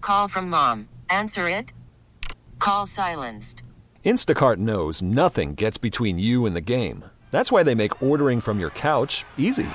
Call from mom. Answer it. Call silenced. Instacart knows nothing gets between you and the game. That's why they make ordering from your couch easy.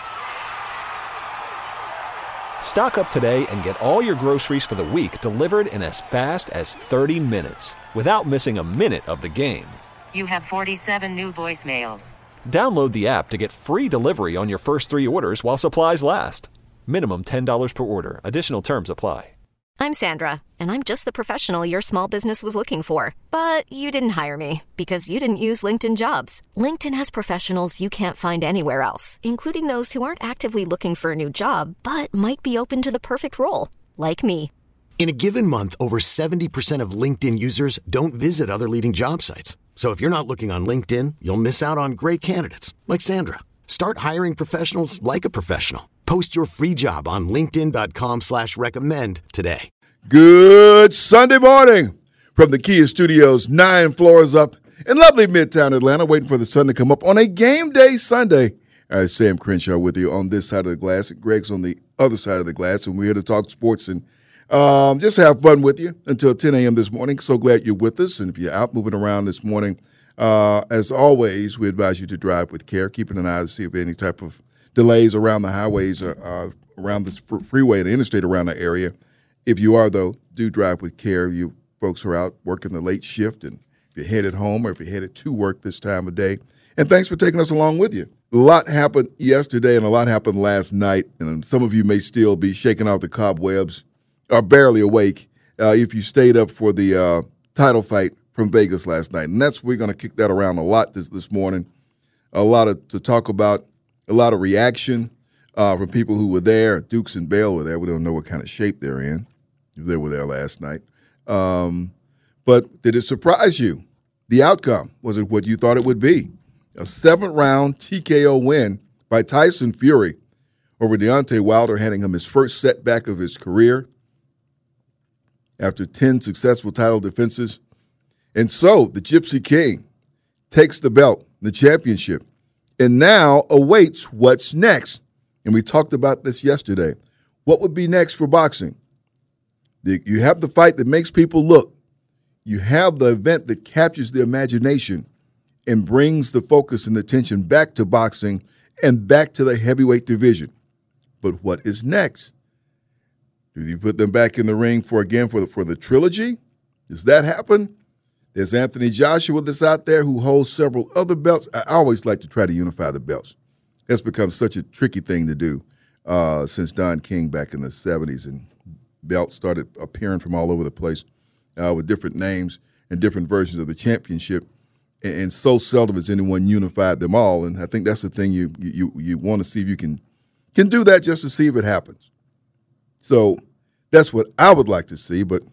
Stock up today and get all your groceries for the week delivered in as fast as 30 minutes without missing a minute of the game. You have 47 new voicemails. Download the app to get free delivery on your first 3 orders while supplies last. Minimum $10 per order. Additional terms apply. I'm Sandra, and I'm just the professional your small business was looking for. But you didn't hire me because you didn't use LinkedIn Jobs. LinkedIn has professionals you can't find anywhere else, including those who aren't actively looking for a new job, but might be open to the perfect role, like me. In a given month, over 70% of LinkedIn users don't visit other leading job sites. So if you're not looking on LinkedIn, you'll miss out on great candidates like Sandra. Start hiring professionals like a professional. Post your free job on linkedin.com/recommend today. Good Sunday morning from the Kia Studios, 9 floors up in lovely Midtown Atlanta, waiting for the sun to come up on a game day Sunday. Sam Crenshaw with you on this side of the glass. Greg's on the other side of the glass, and we're here to talk sports and just have fun with you until 10 a.m. this morning. So glad you're with us. And if you're out moving around this morning, as always, we advise you to drive with care, keeping an eye to see if any type of delays around the highways, around the freeway and the interstate around the area. If you are, though, do drive with care. You folks are out working the late shift, and if you're headed home or if you're headed to work this time of day. And thanks for taking us along with you. A lot happened yesterday and a lot happened last night, and some of you may still be shaking out the cobwebs or barely awake if you stayed up for the title fight from Vegas last night. And we're going to kick that around a lot this morning. A lot to talk about. A lot of reaction from people who were there. Dukes and Bale were there. We don't know what kind of shape they're in. They were there last night. But did it surprise you? The outcome, was it what you thought it would be? A 7th-round TKO win by Tyson Fury over Deontay Wilder, handing him his first setback of his career after 10 successful title defenses. And so the Gypsy King takes the belt, the championship, and now awaits what's next. And we talked about this yesterday. What would be next for boxing? You have the fight that makes people look. You have the event that captures the imagination and brings the focus and attention back to boxing and back to the heavyweight division. But what is next? Do you put them back in the ring for the trilogy? Does that happen? There's Anthony Joshua that's out there who holds several other belts. I always like to try to unify the belts. That's become such a tricky thing to do since Don King back in the 70s, and belts started appearing from all over the place with different names and different versions of the championship, and so seldom has anyone unified them all. And I think that's the thing you want to see if you can do that, just to see if it happens. So that's what I would like to see, but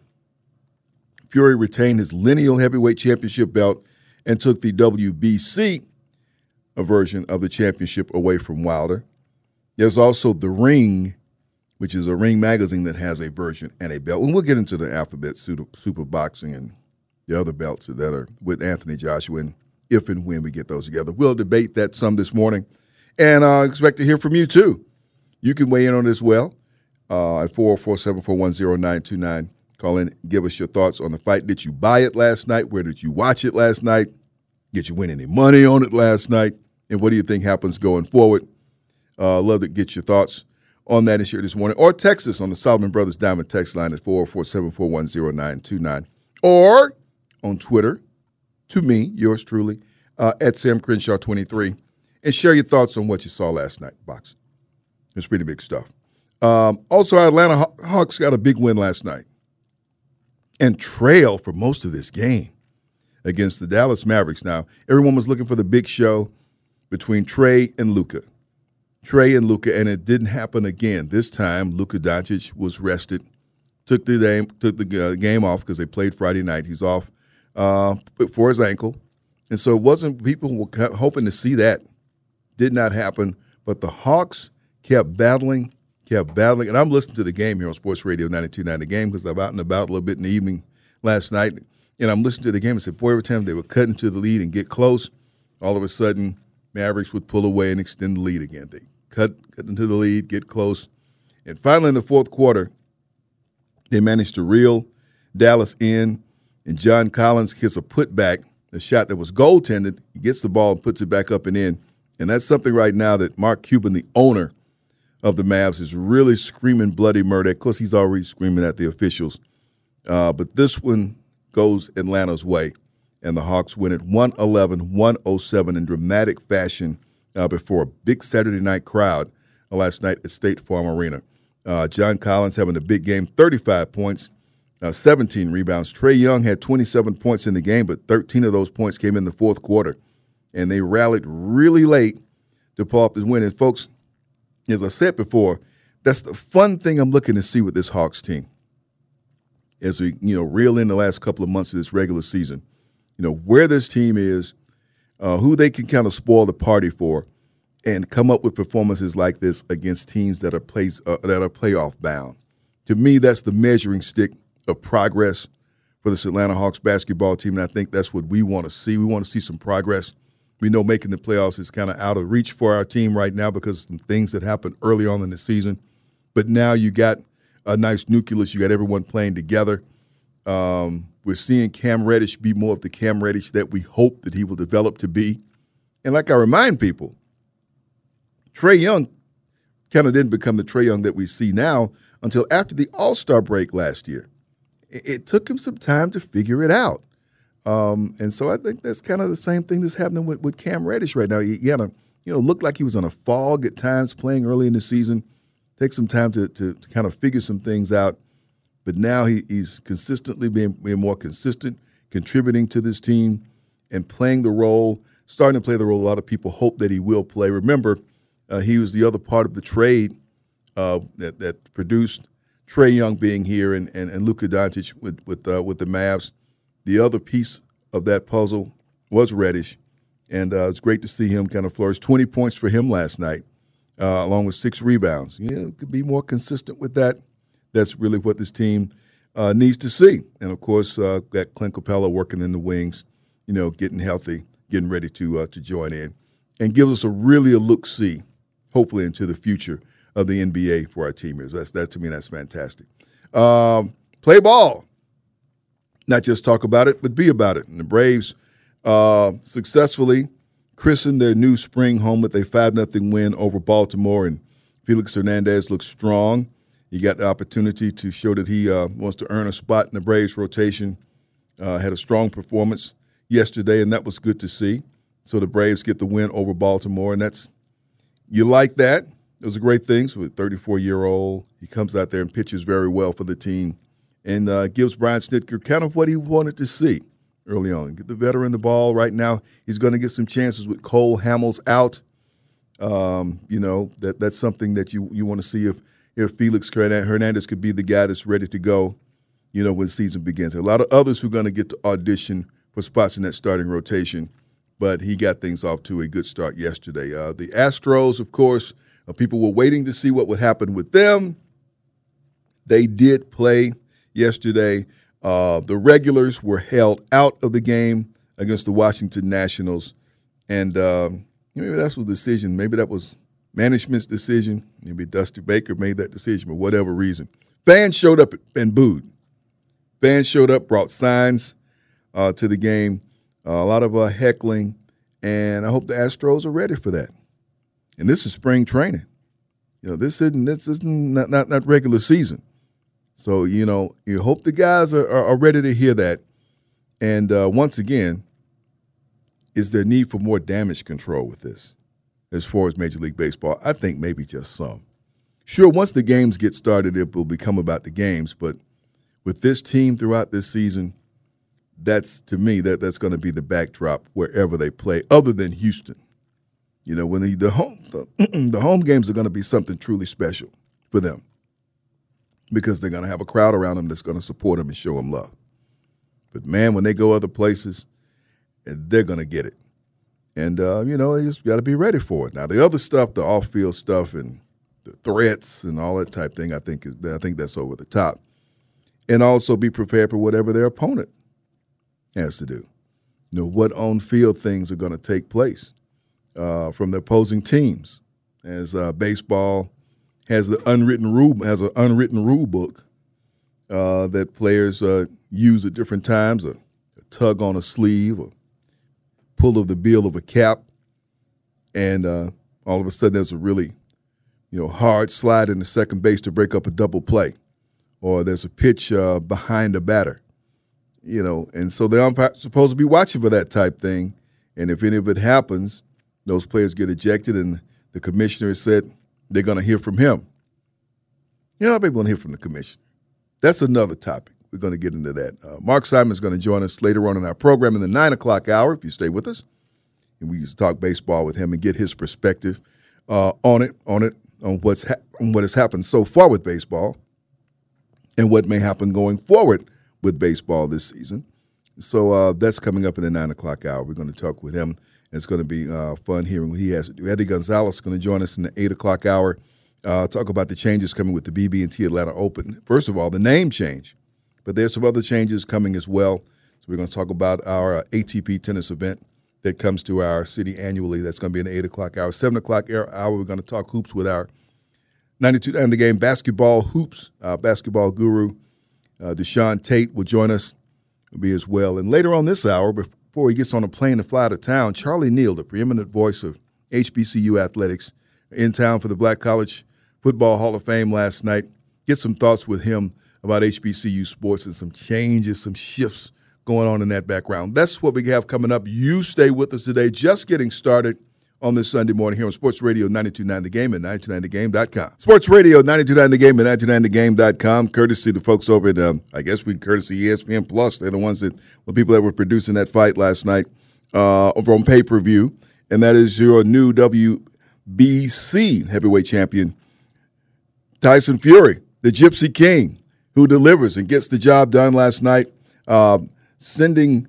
Fury retained his lineal heavyweight championship belt and took the WBC version of the championship away from Wilder. There's also The Ring, which is a Ring magazine that has a version and a belt. And we'll get into the alphabet super boxing and the other belts that are with Anthony Joshua, and if and when we get those together. We'll debate that some this morning, and I expect to hear from you too. You can weigh in on it as well at 404-741-0929. Call in, give us your thoughts on the fight. Did you buy it last night? Where did you watch it last night? Did you win any money on it last night? And what do you think happens going forward? Love to get your thoughts on that and share this morning. Or text us on the Solomon Brothers Diamond text line at 404-741-0929. Or on Twitter, to me, yours truly, at Sam Crenshaw 23. And share your thoughts on what you saw last night in boxing. It's pretty big stuff. Also, our Atlanta Hawks got a big win last night and trailed for most of this game against the Dallas Mavericks. Now, everyone was looking for the big show between Trae and Luka. And it didn't happen again. This time, Luka Doncic was rested, took the game off because they played Friday night. He's off for his ankle. And so it wasn't, people were hoping to see that. Did not happen. But the Hawks kept battling. And I'm listening to the game here on Sports Radio 92.9 The Game because I'm out and about a little bit in the evening last night. And I'm listening to the game and said, boy, every time they would cut into the lead and get close, all of a sudden Mavericks would pull away and extend the lead again. They cut into the lead, get close. And finally in the fourth quarter, They managed to reel Dallas in, and John Collins hits a putback, a shot that was goaltended. He gets the ball and puts it back up and in. And that's something right now that Mark Cuban, the owner of the Mavs, is really screaming bloody murder. Of course, he's already screaming at the officials. But this one goes Atlanta's way, and the Hawks win it 111-107 in dramatic fashion before a big Saturday night crowd last night at State Farm Arena. John Collins having a big game, 35 points, 17 rebounds. Trae Young had 27 points in the game, but 13 of those points came in the fourth quarter. And they rallied really late to pull up this win. And, folks, as I said before, that's the fun thing I'm looking to see with this Hawks team. As we, reel in the last couple of months of this regular season, where this team is, who they can kind of spoil the party for, and come up with performances like this against teams that are playoff bound. To me, that's the measuring stick of progress for this Atlanta Hawks basketball team, and I think that's what we want to see. We want to see some progress. We know making the playoffs is kind of out of reach for our team right now because of some things that happened early on in the season. But now you got a nice nucleus. You got everyone playing together. We're seeing Cam Reddish be more of the Cam Reddish that we hope that he will develop to be. And like I remind people, Trae Young kind of didn't become the Trae Young that we see now until after the All-Star break last year. It took him some time to figure it out. And so I think that's kind of the same thing that's happening with Cam Reddish right now. He had looked like he was on a fog at times playing early in the season. Take some time to kind of figure some things out. But now he's consistently being more consistent, contributing to this team and playing the role, starting to play the role a lot of people hope that he will play. Remember, he was the other part of the trade that produced Trae Young being here and Luka Doncic with the Mavs. The other piece of that puzzle was Reddish, and it's great to see him kind of flourish. 20 points for him last night, along with 6 rebounds. To be more consistent with that, that's really what this team needs to see. And, of course, got Clint Capella working in the wings, getting healthy, getting ready to join in, and gives us a look-see, hopefully, into the future of the NBA for our team. To me, that's fantastic. Play ball. Not just talk about it, but be about it. And the Braves successfully christened their new spring home with a 5-0 win over Baltimore, and Felix Hernandez looks strong. He got the opportunity to show that he wants to earn a spot in the Braves rotation. Had a strong performance yesterday, and that was good to see. So the Braves get the win over Baltimore, and you like that. It was a great thing. So a 34-year-old, he comes out there and pitches very well for the team and gives Brian Snitker kind of what he wanted to see early on. Get the veteran the ball. Right now he's going to get some chances with Cole Hamels out. That's something that you want to see if Felix Hernandez could be the guy that's ready to go, when the season begins. A lot of others who are going to get to audition for spots in that starting rotation, but he got things off to a good start yesterday. The Astros, of course, people were waiting to see what would happen with them. They did play yesterday. The regulars were held out of the game against the Washington Nationals, and maybe that was the decision. Maybe that was management's decision. Maybe Dusty Baker made that decision for whatever reason. Fans showed up and booed. Fans showed up, brought signs to the game, a lot of heckling, and I hope the Astros are ready for that. And this is spring training. This isn't not regular season. So, you hope the guys are ready to hear that. And once again, is there need for more damage control with this as far as Major League Baseball? I think maybe just some. Sure, once the games get started, it will become about the games. But with this team throughout this season, that's going to be the backdrop wherever they play, other than Houston. When the home games are going to be something truly special for them, because they're going to have a crowd around them that's going to support them and show them love. But, man, when they go other places, they're going to get it. And, they just got to be ready for it. Now, the other stuff, the off-field stuff and the threats and all that type thing, I think that's over the top. And also be prepared for whatever their opponent has to do. What on-field things are going to take place from the opposing teams, as baseball has an unwritten rule book that players use at different times, a tug on a sleeve, a pull of the bill of a cap, and all of a sudden there's a really hard slide into second base to break up a double play, or there's a pitch behind a batter, and so the umpire's supposed to be watching for that type thing, and if any of it happens, those players get ejected, and the commissioner said they're going to hear from him. People want to hear from the commissioner. That's another topic. We're going to get into that. Mark Simon is going to join us later on in our program in the 9 o'clock hour, if you stay with us. And we used to talk baseball with him and get his perspective on what has happened so far with baseball and what may happen going forward with baseball this season. So that's coming up in the 9 o'clock hour. We're going to talk with him. It's going to be fun hearing what he has to do. Eddie Gonzalez is going to join us in the 8 o'clock hour. Talk about the changes coming with the BB&T Atlanta Open. First of all, the name change, but there's some other changes coming as well. So we're going to talk about our ATP tennis event that comes to our city annually. That's going to be in the 8 o'clock hour. 7 o'clock hour, we're going to talk hoops with our 92 and the game basketball hoops. Basketball guru Deshaun Tate will join us, will be as well. And later on this hour, before he gets on a plane to fly to town, Charlie Neal, the preeminent voice of HBCU athletics, in town for the Black College Football Hall of Fame last night. Get some thoughts with him about HBCU sports and some changes, some shifts going on in that background. That's what we have coming up. You stay with us today. Just getting started on this Sunday morning here on Sports Radio 92.9 The Game and 92.9thegame.com. Sports Radio 92.9 The Game and 92.9thegame.com. Courtesy the folks over at, courtesy ESPN Plus. They're the ones the people that were producing that fight last night over on pay-per-view. And that is your new WBC heavyweight champion, Tyson Fury, the Gypsy King, who delivers and gets the job done last night, sending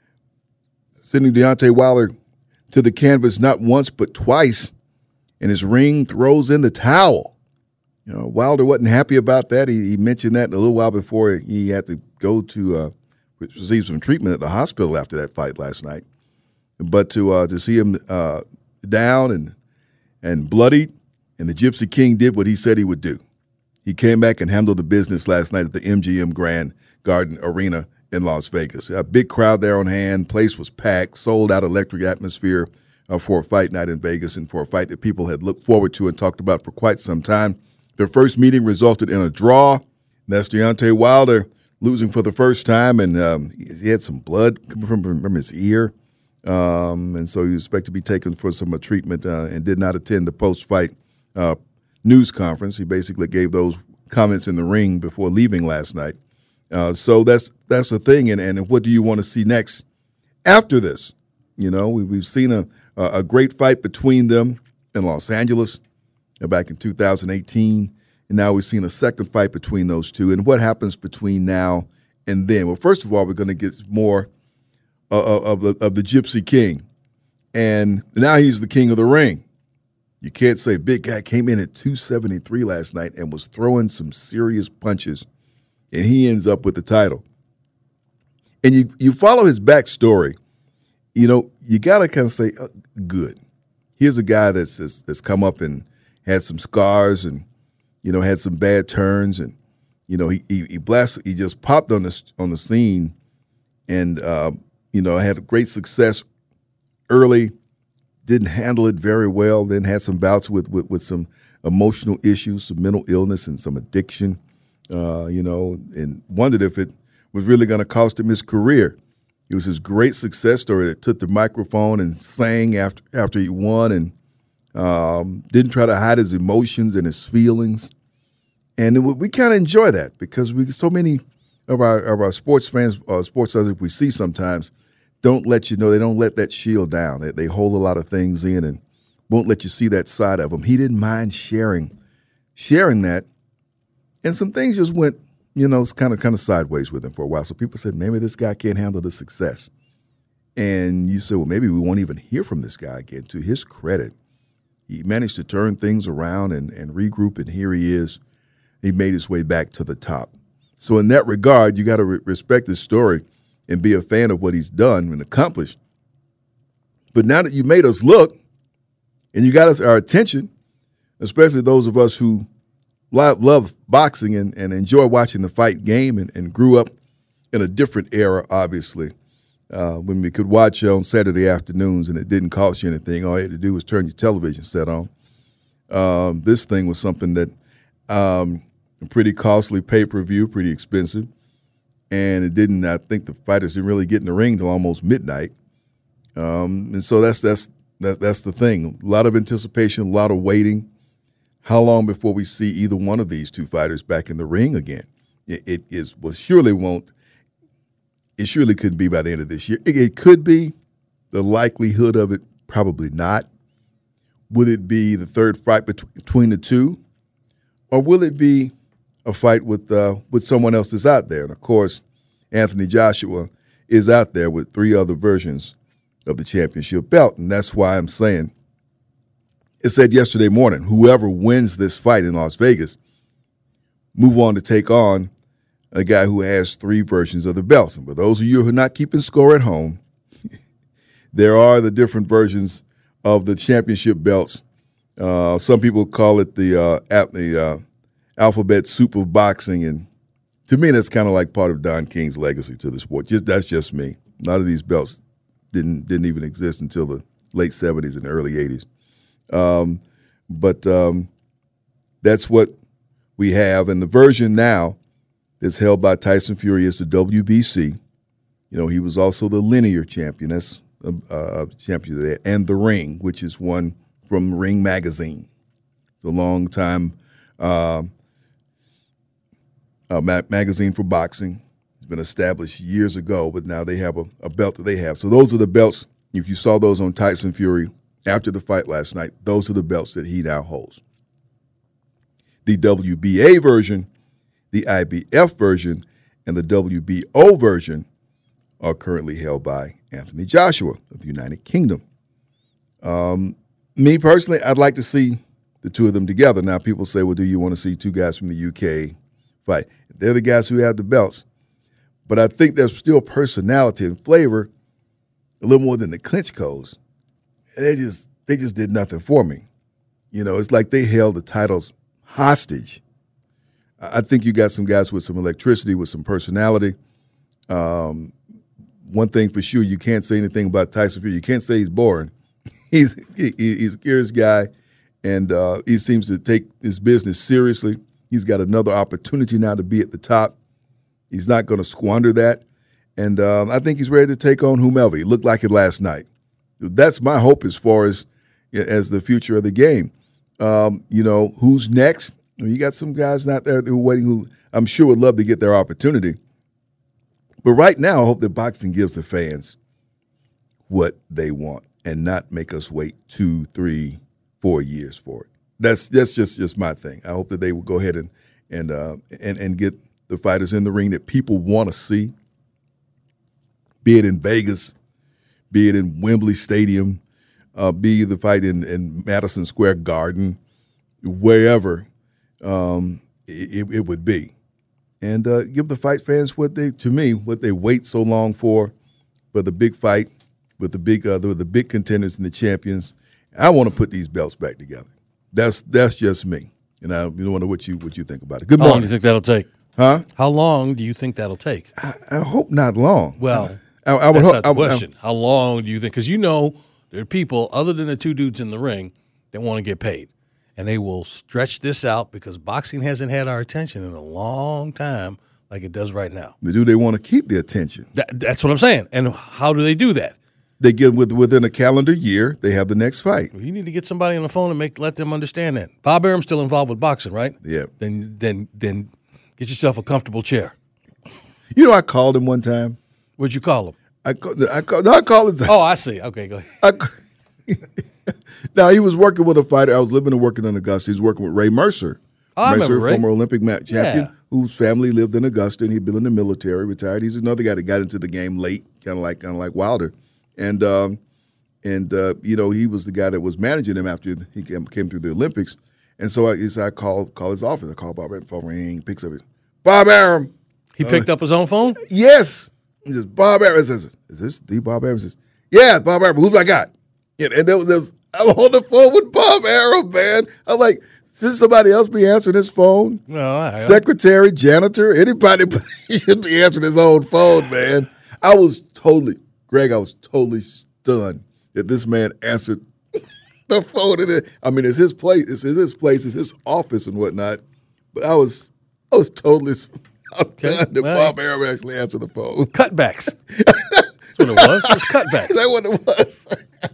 Deontay Wilder to the canvas not once but twice, and his ring throws in the towel. Wilder wasn't happy about that. He mentioned that a little while before he had to go to receive some treatment at the hospital after that fight last night. But to see him down and bloodied, and the Gypsy King did what he said he would do. He came back and handled the business last night at the MGM Grand Garden Arena in Las Vegas. A big crowd there on hand. Place was packed, sold out electric atmosphere for a fight night in Vegas and for a fight that people had looked forward to and talked about for quite some time. Their first meeting resulted in a draw. That's Deontay Wilder losing for the first time, and he had some blood coming from his ear. And so he was expected to be taken for some treatment and did not attend the post-fight news conference. He basically gave those comments in the ring before leaving last night. So that's the thing. And what do you want to see next after this? We've seen a great fight between them in Los Angeles back in 2018, and now we've seen a second fight between those two. And what happens between now and then? Well, first of all, we're going to get more of the Gypsy King, and now he's the king of the ring. You can't say big guy came in at 273 last night and was throwing some serious punches, and he ends up with the title. And you follow his backstory, you got to kind of say, good. Here's a guy that's come up and had some scars and, had some bad turns, and, he just popped on the scene and, had a great success early, didn't handle it very well, then had some bouts with some emotional issues, some mental illness and some addiction, and wondered if it was really going to cost him his career. It was his great success story that took the microphone and sang after he won, and didn't try to hide his emotions and his feelings. And we kind of enjoy that because so many of our sports fans, sports others we see sometimes, don't let you know, they don't let that shield down. They hold a lot of things in and won't let you see that side of them. He didn't mind sharing that. And some things just went, kind of sideways with him for a while. So people said, maybe this guy can't handle the success. And you said, well, maybe we won't even hear from this guy again. To his credit, he managed to turn things around and regroup, and here he is. He made his way back to the top. So in that regard, you got to respect his story and be a fan of what he's done and accomplished. But now that you made us look and you got our attention, especially those of us who love boxing and enjoy watching the fight game and grew up in a different era, obviously, when we could watch on Saturday afternoons and it didn't cost you anything. All you had to do was turn your television set on. This thing was something that pretty costly pay-per-view, pretty expensive, and it didn't. I think the fighters didn't really get in the ring till almost midnight, and so that's the thing. A lot of anticipation, a lot of waiting. How long before we see either one of these two fighters back in the ring again? It surely won't. It surely couldn't be by the end of this year. It could be. The likelihood of it, probably not. Would it be the third fight between the two, or will it be a fight with someone else that's out there? And of course, Anthony Joshua is out there with 3 other versions of the championship belt, and that's why I'm saying. It said yesterday morning, whoever wins this fight in Las Vegas, move on to take on a guy who has 3 versions of the belts. And for those of you who are not keeping score at home, there are the different versions of the championship belts. Some people call it the alphabet soup of boxing, and to me, that's kind of like part of Don King's legacy to the sport. That's just me. A lot of these belts didn't even exist until the late 70s and early 80s. But that's what we have. And the version now that's held by Tyson Fury is the WBC. You know, he was also the linear champion. That's a champion there. And the Ring, which is one from Ring Magazine. It's a long time magazine for boxing. It's been established years ago, but now they have a belt that they have. So those are the belts. If you saw those on Tyson Fury after the fight last night, those are the belts that he now holds. The WBA version, the IBF version, and the WBO version are currently held by Anthony Joshua of the United Kingdom. Me personally, I'd like to see the two of them together. Now, people say, well, do you want to see 2 guys from the UK fight? They're the guys who have the belts. But I think there's still personality and flavor a little more than the Klitschko's. They just did nothing for me. You know, it's like they held the titles hostage. I think you got some guys with some electricity, with some personality. One thing for sure, you can't say anything about Tyson Fury. You can't say he's boring. He's a curious guy, and he seems to take his business seriously. He's got another opportunity now to be at the top. He's not going to squander that. And I think he's ready to take on whomever. He looked like it last night. That's my hope as far as the future of the game. You know, who's next? You got some guys out there who are waiting who I'm sure would love to get their opportunity. But right now, I hope that boxing gives the fans what they want and not make us wait 2, 3, 4 years for it. That's just my thing. I hope that they will go ahead and get the fighters in the ring that people want to see, be it in Vegas, be it in Wembley Stadium, be the fight in Madison Square Garden, wherever it would be. And give the fight fans what they wait so long for the big fight with the big contenders and the champions. I want to put these belts back together. That's just me. And I wonder what you think about it. Good morning. How long do you think that'll take? Huh? How long do you think that'll take? I hope not long. Well, I would that's hope, not the question. How long do you think? Because there are people other than the 2 dudes in the ring that want to get paid. And they will stretch this out because boxing hasn't had our attention in a long time like it does right now. Do they want to keep the attention? That's what I'm saying. And how do they do that? They get within a calendar year, they have the next fight. Well, you need to get somebody on the phone and let them understand that. Bob Arum's still involved with boxing, right? Yeah. Then get yourself a comfortable chair. You know, I called him one time. What'd you call him? I called him. Oh, I see. Okay, go ahead. Now, he was working with a fighter. I was living and working in Augusta. He was working with Ray Mercer. I remember Ray. Former Olympic champion, whose family lived in Augusta, and he'd been in the military, retired. He's another guy that got into the game late, kind of like Wilder. And you know, he was the guy that was managing him after he came through the Olympics. And so I call his office. I call Bob Arum. Phone ring. Picks up it. Bob Arum. He picked up his own phone? Yes. He says, Bob Arum. Is this the Bob Arum? He says, yeah, Bob Arum. Who's I got? And I'm on the phone with Bob Arum, man. I'm like, Should somebody else be answering his phone? No, Secretary, janitor, anybody should be answering his own phone, man. I was totally stunned that this man answered the phone. It's his place. It's his office and whatnot. But I was totally stunned that Bob Arum actually answered the phone. Cutbacks. That's what it was. It was cutbacks. Is that what it was?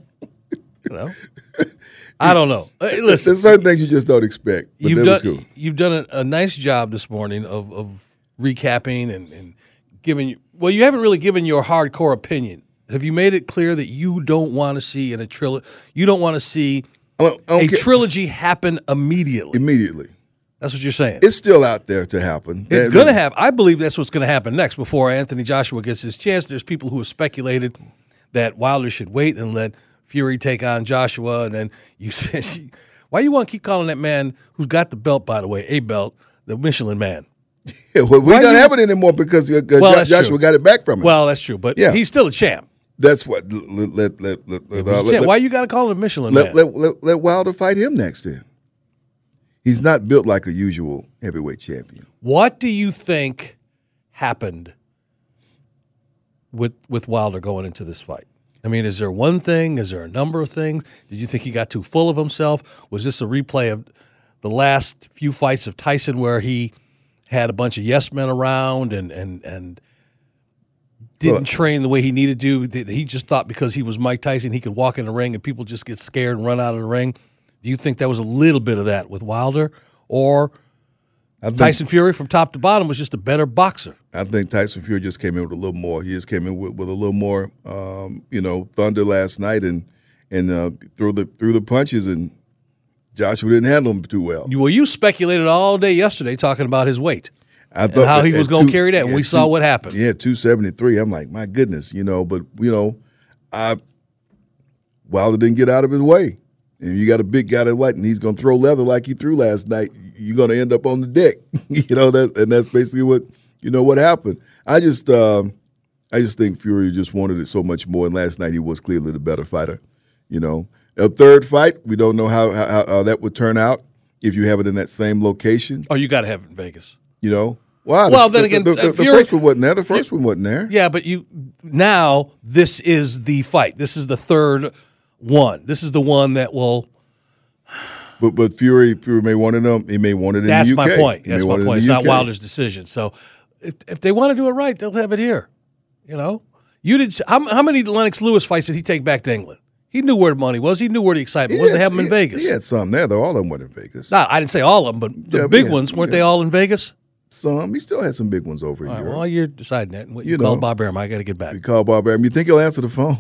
I don't know. Listen, there's certain things you just don't expect. You've done a nice job this morning of recapping and giving. Well, you haven't really given your hardcore opinion. Have you made it clear that you don't want to see a trilogy happen immediately? Immediately. That's what you're saying. It's still out there to happen. It's going to happen. I believe that's what's going to happen next before Anthony Joshua gets his chance. There's people who have speculated that Wilder should wait and let Fury take on Joshua. And then you say, why you want to keep calling that man who's got the belt, by the way, a belt, the Michelin Man? Yeah, well, we don't have it anymore because Joshua got it back from him. Well, that's true, but he's still a champ. That's what. Why you got to call him Michelin Man? Let Wilder fight him next then. He's not built like a usual heavyweight champion. What do you think happened with Wilder going into this fight? I mean, is there one thing? Is there a number of things? Did you think he got too full of himself? Was this a replay of the last few fights of Tyson where he had a bunch of yes men around and didn't train the way he needed to? He just thought because he was Mike Tyson he could walk in the ring and people just get scared and run out of the ring? Do you think there was a little bit of that with Wilder? Or Tyson Fury from top to bottom was just a better boxer? I think Tyson Fury just came in with a little more. He just came in with a little more, thunder last night and threw the punches, and Joshua didn't handle him too well. Well, you speculated all day yesterday talking about his weight and how he was going to carry that, and we saw what happened. Yeah, 273. I'm like, my goodness, but Wilder didn't get out of his way. And you got a big guy and he's going to throw leather like he threw last night. You're going to end up on the deck, and that's basically what happened. I just think Fury just wanted it so much more, and last night he was clearly the better fighter. A third fight, we don't know how that would turn out if you have it in that same location. Oh, you got to have it in Vegas. Wow. Well, then again, the first one wasn't there. The first one wasn't there. Yeah, but now this is the fight. This is the third one. This is the one that will. But Fury may want it. He may want it in the UK. That's my point. It's not Wilder's decision. So if they want to do it right, they'll have it here. You did. How many Lennox Lewis fights did he take back to England? He knew where the money was. He knew where the excitement was. They have them in Vegas. He had some there. All of them were in Vegas. No, I didn't say all of them, but the big ones weren't they all in Vegas? Some. He still had some big ones over in Europe. Well, you're deciding that. What you call Bob Arum. I got to get back. You call Bob Arum. You think he'll answer the phone?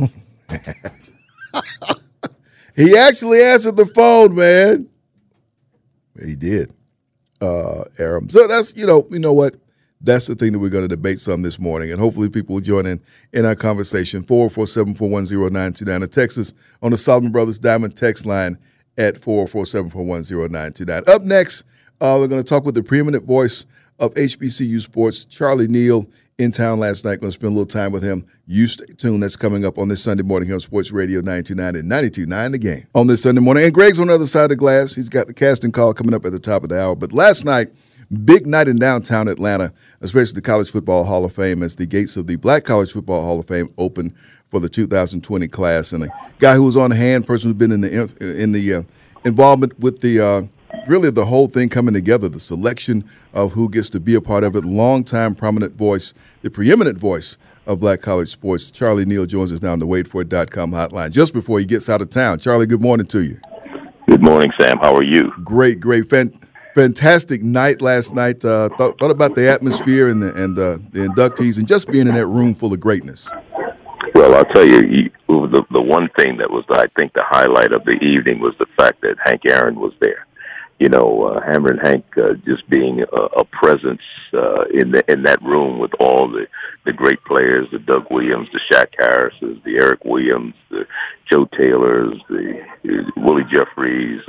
He actually answered the phone, man. He did, Arum. So that's you know what. That's the thing that we're going to debate some this morning, and hopefully people will join in our conversation. 447-410-929. Text us on the Solomon Brothers Diamond text line at 447-410-929. Up next, we're going to talk with the preeminent voice of HBCU sports, Charlie Neal, in town last night. Going to spend a little time with him. You stay tuned. That's coming up on this Sunday morning here on Sports Radio 92.9 and 92.9 The Game. On this Sunday morning. And Greg's on the other side of the glass. He's got the casting call coming up at the top of the hour. But last night, big night in downtown Atlanta, especially the College Football Hall of Fame, as the gates of the Black College Football Hall of Fame open for the 2020 class. And a guy who was on hand, person who's been in the involvement with the really the whole thing coming together, the selection of who gets to be a part of it, longtime prominent voice, the preeminent voice of Black college sports. Charlie Neal joins us now on the WaitForIt.com hotline just before he gets out of town. Charlie, good morning to you. Good morning, Sam. How are you? Great. Fantastic night last night. Thought about the atmosphere and the inductees and just being in that room full of greatness. Well, I'll tell you, the one thing that was, I think, the highlight of the evening was the fact that Hank Aaron was there. Hammer and Hank just being a presence in that room with all the great players, the Doug Williams, the Shaq Harrises, the Eric Williams, the Joe Taylors, the Willie Jeffries,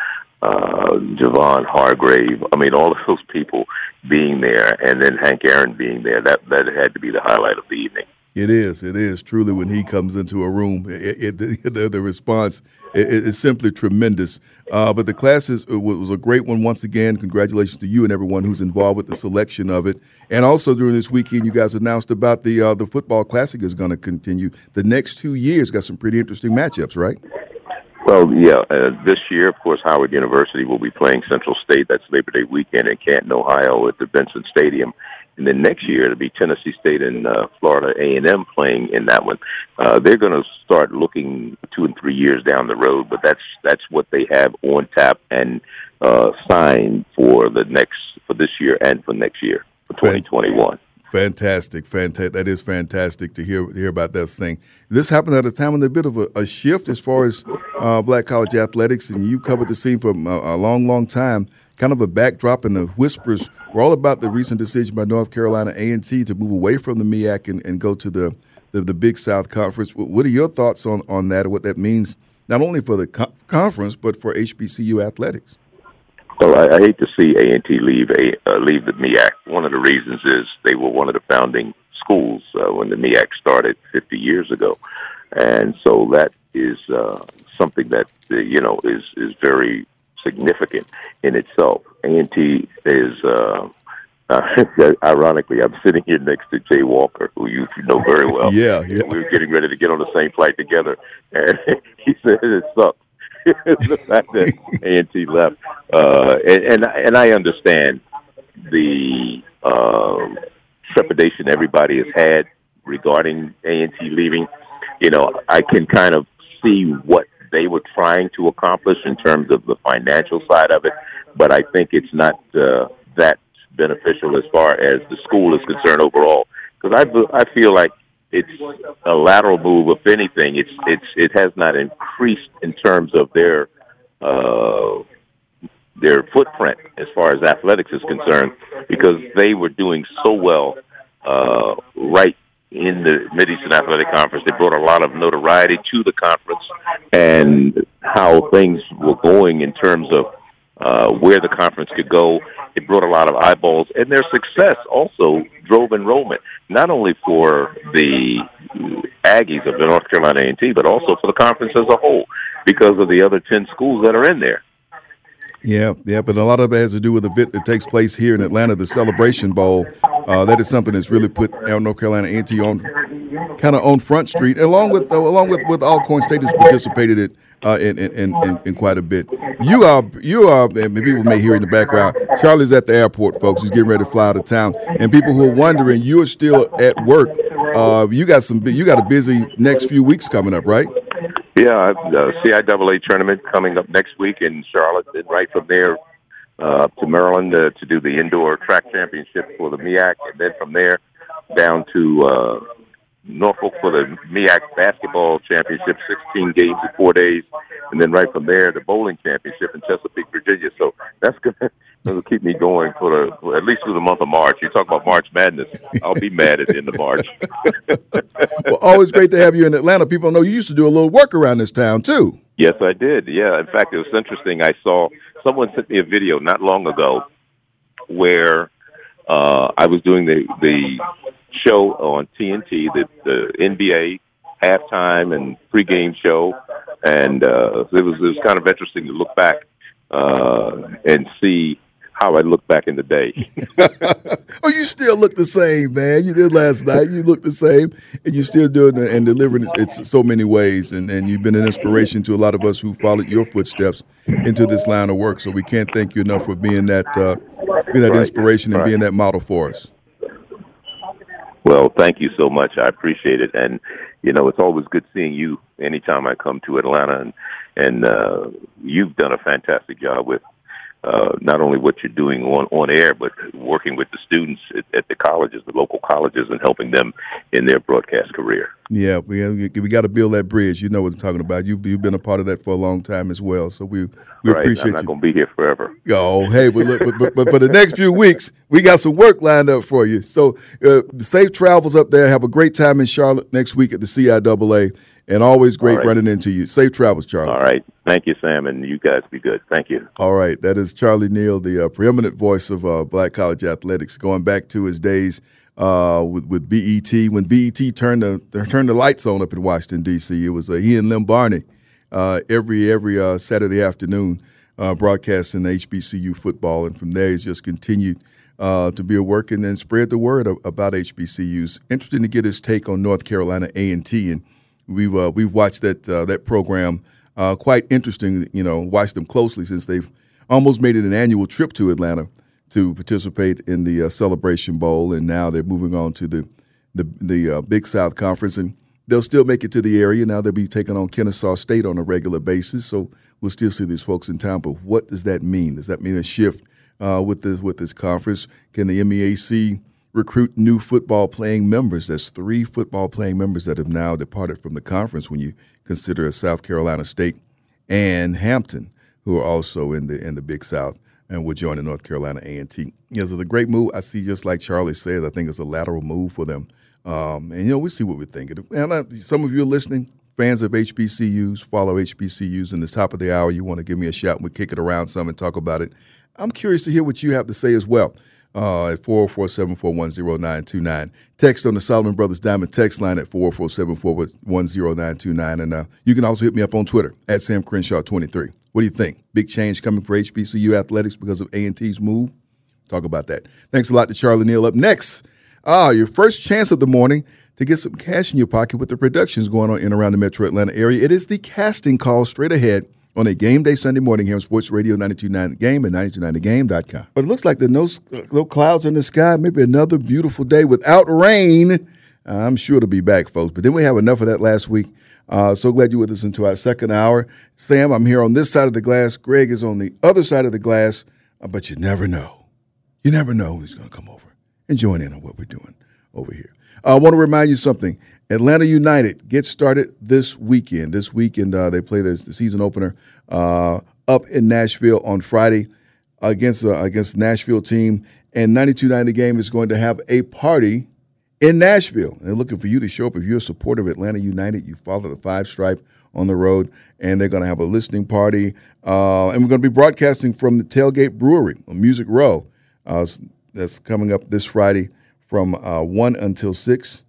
Javon Hargrave. I mean, all of those people being there, and then Hank Aaron being there, that had to be the highlight of the evening. It is truly when he comes into a room, the response is simply tremendous. But the class was a great one once again. Congratulations to you and everyone who's involved with the selection of it. And also during this weekend, you guys announced about the football classic is going to continue. The next 2 years got some pretty interesting matchups, right? Well, yeah. This year, of course, Howard University will be playing Central State. That's Labor Day weekend in Canton, Ohio, at the Benson Stadium. And then next year, it'll be Tennessee State and Florida A&M playing in that one. They're going to start looking 2 and 3 years down the road, but that's what they have on tap and signed for this year and for next year, for 2021. Fantastic. That is fantastic to hear about that thing. This happened at a time when there's a bit of a shift as far as black college athletics, and you covered the scene for a long, long time. Kind of a backdrop, and the whispers were all about the recent decision by North Carolina A&T to move away from the MEAC and go to the Big South Conference. What are your thoughts on that, and what that means not only for the conference but for HBCU athletics? Well, I hate to see A&T leave the MEAC. One of the reasons is they were one of the founding schools when the MEAC started 50 years ago, and so that is something that is very significant in itself. A&T is, ironically, I'm sitting here next to Jay Walker, who you know very well. Yeah. We were getting ready to get on the same flight together, and he said it sucks. The fact that A&T left, and I understand the trepidation everybody has had regarding A&T leaving. I can kind of see what they were trying to accomplish in terms of the financial side of it, but I think it's not that beneficial as far as the school is concerned overall. Because I feel like it's a lateral move. If anything, it has not increased in terms of their footprint as far as athletics is concerned, because they were doing so well right in the Mid-Eastern Athletic Conference. They brought a lot of notoriety to the conference and how things were going in terms of where the conference could go. It brought a lot of eyeballs, and their success also drove enrollment, not only for the Aggies of the North Carolina A&T, but also for the conference as a whole, because of the other 10 schools that are in there. Yeah, but a lot of it has to do with the event that takes place here in Atlanta, the Celebration Bowl. That is something that's really put North Carolina A&T on Front Street, along with Alcorn State, who's participated in quite a bit. You are, and people may hear in the background, Charlie's at the airport, folks. He's getting ready to fly out of town, and people who are wondering, you are still at work. You got a busy next few weeks coming up, right? Yeah, the CIAA tournament coming up next week in Charlotte, and right from there up to Maryland to do the indoor track championship for the MEAC, and then from there down to Norfolk for the MEAC basketball championship, 16 games in 4 days, and then right from there the bowling championship in Chesapeake, Virginia. So that's going to keep me going for at least through the month of March. You talk about March Madness, I'll be mad at the end of March. Well, always great to have you in Atlanta. People know you used to do a little work around this town, too. Yes, I did. Yeah, in fact, it was interesting. I saw someone sent me a video not long ago where I was doing the show on TNT, the NBA halftime and pregame show, and it was kind of interesting to look back and see how I look back in the day. Oh, you still look the same, man. You did last night. You look the same, and you're still doing it and delivering it so many ways. And you've been an inspiration to a lot of us who followed your footsteps into this line of work. So we can't thank you enough for being that inspiration and being that model for us. Well, thank you so much. I appreciate it. And, it's always good seeing you anytime I come to Atlanta. And you've done a fantastic job with not only what you're doing on air, but working with the students at the colleges, the local colleges, and helping them in their broadcast career. Yeah, we got to build that bridge. You know what I'm talking about. You've been a part of that for a long time as well. So we appreciate you. I'm not going to be here forever. Oh, hey, but for the next few weeks, we got some work lined up for you. So safe travels up there. Have a great time in Charlotte next week at the CIAA. And always great running into you. Safe travels, Charlie. All right. Thank you, Sam, and you guys be good. Thank you. All right. That is Charlie Neal, the preeminent voice of black college athletics, going back to his days with BET. When BET turned the lights on up in Washington, D.C., it was he and Lem Barney every Saturday afternoon broadcasting HBCU football. And from there, he's just continued to be a work and then spread the word about HBCUs. Interesting to get his take on North Carolina A&T, and we've watched that program. Quite interesting, watched them closely since they've almost made it an annual trip to Atlanta to participate in the Celebration Bowl, and now they're moving on to the Big South Conference, and they'll still make it to the area. Now they'll be taking on Kennesaw State on a regular basis, so we'll still see these folks in town. But what does that mean? Does that mean a shift with this conference? Can the MEAC recruit new football-playing members? That's 3 football-playing members that have now departed from the conference when you consider South Carolina State and Hampton, who are also in the Big South and will join the North Carolina A&T. It's a great move. I see, just like Charlie said, I think it's a lateral move for them. And, we'll see what we're thinking. And some of you are listening, fans of HBCUs, follow HBCUs. In the top of the hour, you want to give me a shout, and we'll kick it around some and talk about it. I'm curious to hear what you have to say as well. At 404-741-0929. Text on the Solomon Brothers Diamond text line at 404-741-0929. And you can also hit me up on Twitter at Sam Crenshaw 23. What do you think? Big change coming for HBCU athletics because of A&T's move? Talk about that. Thanks a lot to Charlie Neal. Up next, your first chance of the morning to get some cash in your pocket with the productions going on in and around the metro Atlanta area. It is the casting call straight ahead on a game day Sunday morning here on Sports Radio 92.9 The Game and 92.9thegame.com. But it looks like there's no clouds in the sky. Maybe another beautiful day without rain. I'm sure it'll be back, folks. But then we have enough of that last week. So glad you're with us into our second hour. Sam, I'm here on this side of the glass. Greg is on the other side of the glass. But you never know. You never know who's going to come over and join in on what we're doing over here. I want to remind you something. Atlanta United gets started this weekend. This weekend, they play the season opener up in Nashville on Friday against the Nashville team. And 92.9 The Game is going to have a party in Nashville. And they're looking for you to show up. If you're a supporter of Atlanta United, you follow the 5 Stripe on the road, and they're going to have a listening party. And we're going to be broadcasting from the Tailgate Brewery on Music Row. That's coming up this Friday from 1 until 6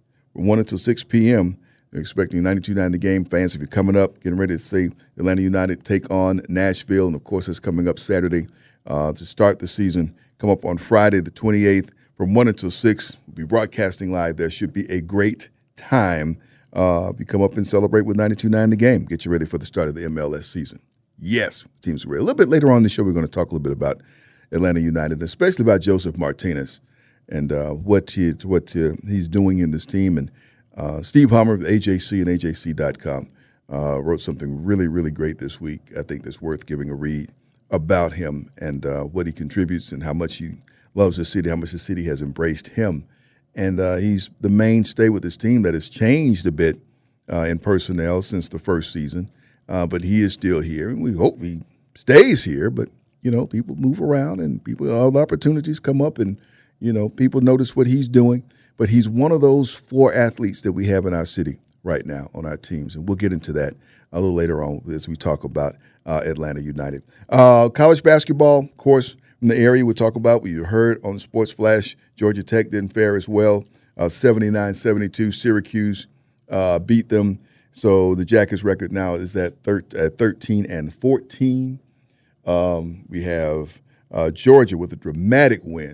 p.m. They're expecting 92.9 The Game fans, if you're coming up, getting ready to see Atlanta United take on Nashville. And, of course, it's coming up Saturday to start the season. Come up on Friday the 28th from 1 until 6. We'll be broadcasting live. There should be a great time. You come up and celebrate with 92.9 The Game. Get you ready for the start of the MLS season. Yes, teams are ready. A little bit later on in the show, we're going to talk a little bit about Atlanta United, especially about Joseph Martinez and what he's doing in this team. And Steve Hummer of AJC and AJC.com wrote something really, really great this week. I think that's worth giving a read about him and what he contributes and how much he loves the city, how much the city has embraced him. And he's the mainstay with this team that has changed a bit in personnel since the first season. But he is still here, and we hope he stays here. But, people move around and all the opportunities come up and, people notice what he's doing. But he's one of those 4 athletes that we have in our city right now on our teams. And we'll get into that a little later on as we talk about Atlanta United. College basketball, of course, in the area we talk about, we heard on the Sports Flash, Georgia Tech didn't fare as well. 79-72, Syracuse beat them. So the Jackets record now is at 13-14. We have Georgia with a dramatic win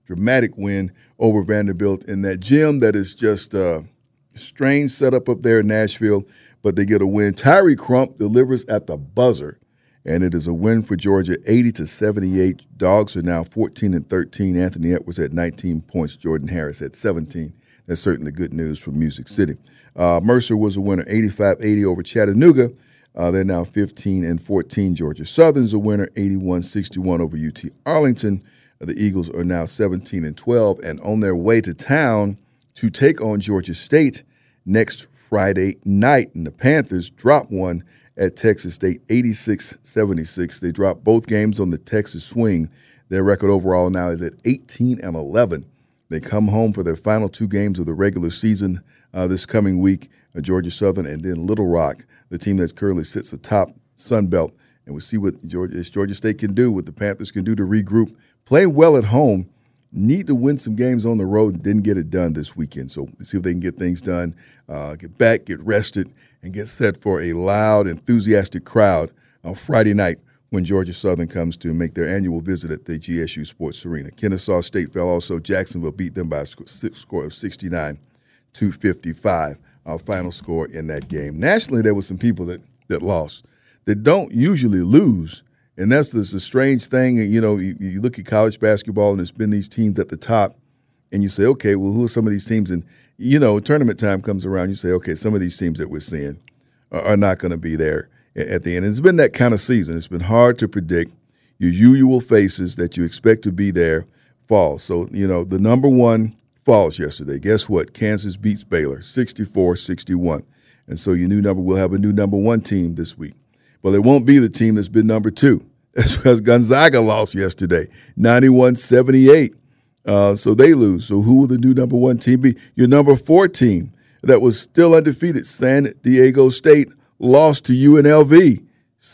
over Vanderbilt in that gym that is just a strange setup up there in Nashville, but they get a win. Tyree Crump delivers at the buzzer, and it is a win for Georgia, 80-78. Dogs are now 14-13. Anthony Edwards at 19 points. Jordan Harris at 17. That's certainly good news from Music City. Mercer was a winner, 85-80 over Chattanooga. They're now 15-14. Georgia Southern's a winner, 81-61 over UT Arlington. The Eagles are now 17-12 and on their way to town to take on Georgia State next Friday night. And the Panthers drop one at Texas State, 86-76. They dropped both games on the Texas swing. Their record overall now is at 18-11. They come home for their final 2 games of the regular season this coming week, Georgia Southern and then Little Rock, the team that currently sits atop Sun Belt. And we'll see what Georgia State can do, what the Panthers can do to regroup, play well at home, need to win some games on the road and didn't get it done this weekend. So let's see if they can get things done, get back, get rested, and get set for a loud, enthusiastic crowd on Friday night when Georgia Southern comes to make their annual visit at the GSU Sports Arena. Kennesaw State fell also. Jacksonville beat them by a score of 69-55, our final score in that game. Nationally, there were some people that lost that don't usually lose, and that's the strange thing. You know, you look at college basketball, and there's been these teams at the top, and you say, okay, well, who are some of these teams? And, you know, tournament time comes around, you say, okay, some of these teams that we're seeing are not going to be there at the end. And it's been that kind of season. It's been hard to predict. Your usual faces that you expect to be there fall. So, you know, the number one falls yesterday. Guess what? Kansas beats Baylor 64-61. And so we'll have a new number one team this week. Well, it won't be the team that's been number two. That's because Gonzaga lost yesterday, 91-78. So they lose. So who will the new number one team be? Your number four team that was still undefeated, San Diego State, lost to UNLV,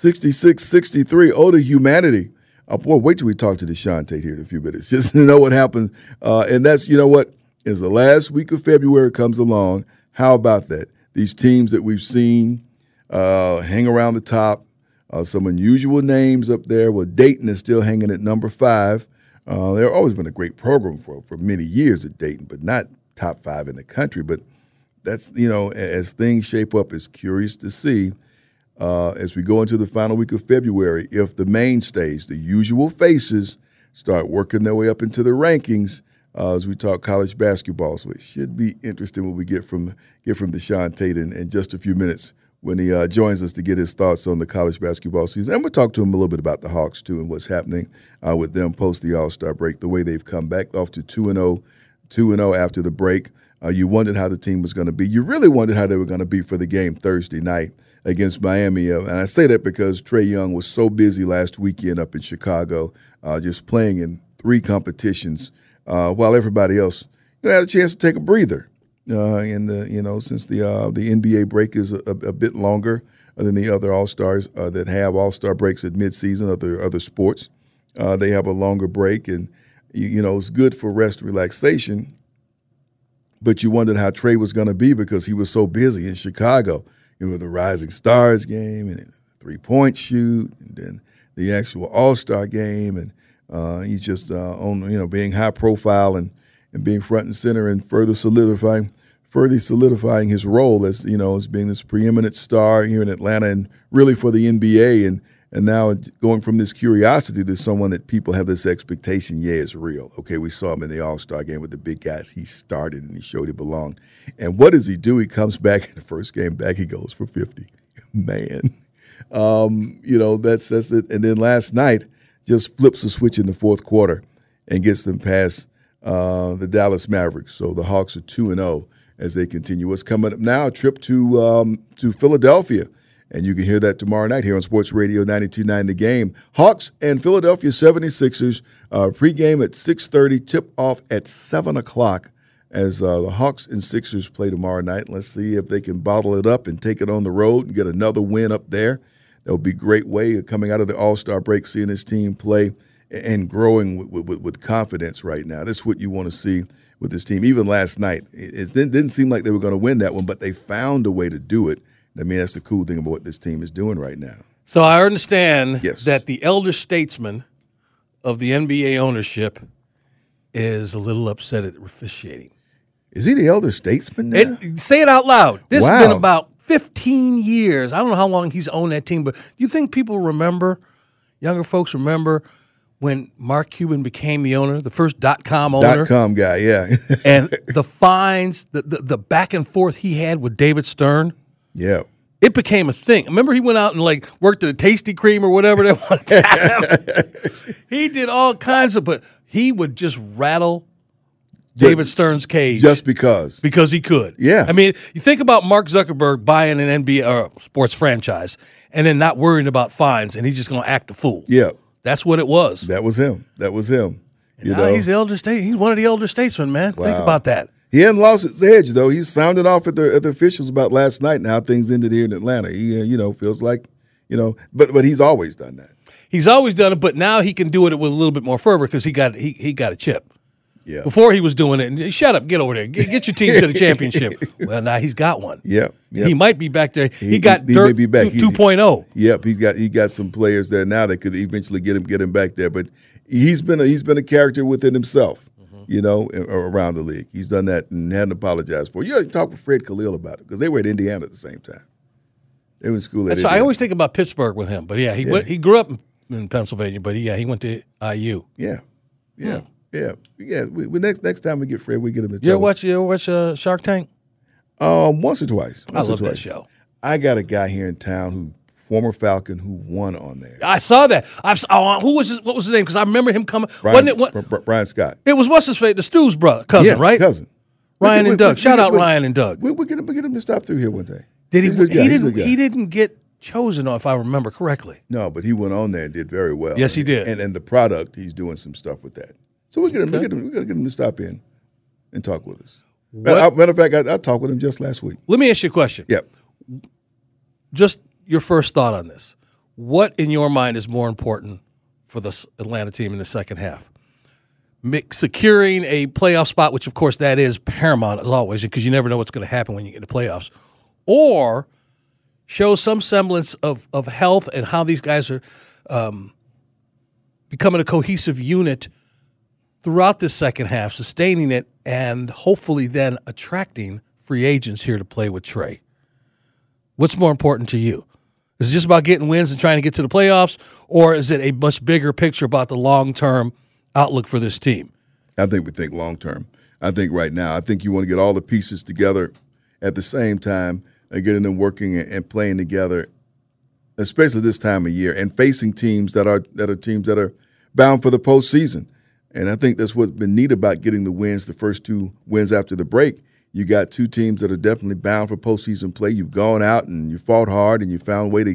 66-63. Oh, to humanity. Boy, wait till we talk to Deshaun Tate here in a few minutes, just to know what happened. And that's, you know what, as the last week of February comes along, how about that? These teams that we've seen hang around the top, some unusual names up there. Well, Dayton is still hanging at number 5. They've always been a great program for many years at Dayton, but not top 5 in the country. But that's, you know, as things shape up, it's curious to see as we go into the final week of February if the mainstays, the usual faces, start working their way up into the rankings as we talk college basketball. So it should be interesting what we get from Deshaun Tate in just a few minutes when he joins us to get his thoughts on the college basketball season. And we'll talk to him a little bit about the Hawks, too, and what's happening with them post the All-Star break, the way they've come back off to 2-0 after the break. You wondered how the team was going to be. You really wondered how they were going to be for the game Thursday night against Miami. And I say that because Trae Young was so busy last weekend up in Chicago, just playing in 3 competitions, while everybody else had a chance to take a breather. Since the NBA break is a bit longer than the other All-Stars that have All-Star breaks at midseason, other sports, they have a longer break, and it's good for rest and relaxation. But you wondered how Trae was going to be because he was so busy in Chicago, the Rising Stars game and the 3-point shoot, and then the actual All-Star game, and he's just being high profile and being front and center and further solidifying his role as being this preeminent star here in Atlanta and really for the NBA, and now going from this curiosity to someone that people have this expectation, it's real. Okay, we saw him in the All-Star game with the big guys. He started and he showed he belonged. And what does he do? He comes back in the first game back, he goes for 50. Man, that's it. And then last night just flips a switch in the fourth quarter and gets them past the Dallas Mavericks. So the Hawks are 2-0 as they continue. What's coming up now? A trip to Philadelphia. And you can hear that tomorrow night here on Sports Radio 92.9 The Game. Hawks and Philadelphia 76ers pregame at 6:30, tip-off at 7 o'clock as the Hawks and Sixers play tomorrow night. Let's see if they can bottle it up and take it on the road and get another win up there. That would be a great way of coming out of the All-Star break, seeing this team play and growing with confidence right now. That's what you want to see with this team. Even last night, it didn't seem like they were going to win that one, but they found a way to do it. I mean, that's the cool thing about what this team is doing right now. So I understand that the elder statesman of the NBA ownership is a little upset at officiating. Is he the elder statesman now? Say it out loud. This has been about 15 years. I don't know how long he's owned that team, but do you think people remember, younger folks remember, when Mark Cuban became the owner, the first .com owner? .com guy, yeah. And the fines, the back and forth he had with David Stern? Yeah. It became a thing. Remember he went out and worked at a Tasty Cream or whatever that one time? He did all kinds but he would just rattle David Stern's cage. Just because. Because he could. Yeah. I mean, you think about Mark Zuckerberg buying an NBA or sports franchise and then not worrying about fines and he's just going to act a fool. Yeah. That's what it was. That was him. And now he's the elder state. He's one of the elder statesmen, man. Wow. Think about that. He hadn't lost his edge, though. He's sounded off at the officials about last night and how things ended here in Atlanta. He, feels like, but he's always done that. He's always done it, but now he can do it with a little bit more fervor because he got a chip. Yeah. Before he was doing it, and shut up, get over there, get your team to the championship. Well, now he's got one. Yeah. He might be back there. He got Dirk may be back. 2.0. Yep, he got some players there now that could eventually get him back there. But he's been a character within himself, around the league. He's done that and hadn't apologized for it. You talk with Fred Khalil about it because they were at Indiana at the same time. They were in school at Indiana. I always think about Pittsburgh with him. But he grew up in Pennsylvania, but he went to IU. Yeah. Next time we get Fred, we get him to You tell ever watch Shark Tank? Once or twice. I love that show. I got a guy here in town former Falcon who won on there. I saw that. Who was his? What was his name? Because I remember him coming. Brian Scott. It was what's his face? The Stew's brother, cousin, right? Cousin. Ryan and Doug. Shout out Ryan and Doug. We'll get him to stop through here one day. Did he? He didn't get chosen, if I remember correctly. No, but he went on there and did very well. Yes, he did. And the product, he's doing some stuff with that. So we're going to get him to stop in and talk with us. Matter of fact, I talked with him just last week. Let me ask you a question. Yep. Just your first thought on this. What, in your mind, is more important for the Atlanta team in the second half? Securing a playoff spot, which, of course, that is paramount as always, because you never know what's going to happen when you get to playoffs, or show some semblance of health and how these guys are becoming a cohesive unit throughout this second half, sustaining it, and hopefully then attracting free agents here to play with Trey. What's more important to you? Is it just about getting wins and trying to get to the playoffs, or is it a much bigger picture about the long-term outlook for this team? I think we think long-term. I think right now, I think you want to get all the pieces together at the same time and getting them working and playing together, especially this time of year, and facing teams that are teams that are bound for the postseason. And I think that's what's been neat about getting the wins, the first two wins after the break. You got two teams that are definitely bound for postseason play. You've gone out and you fought hard and you found a way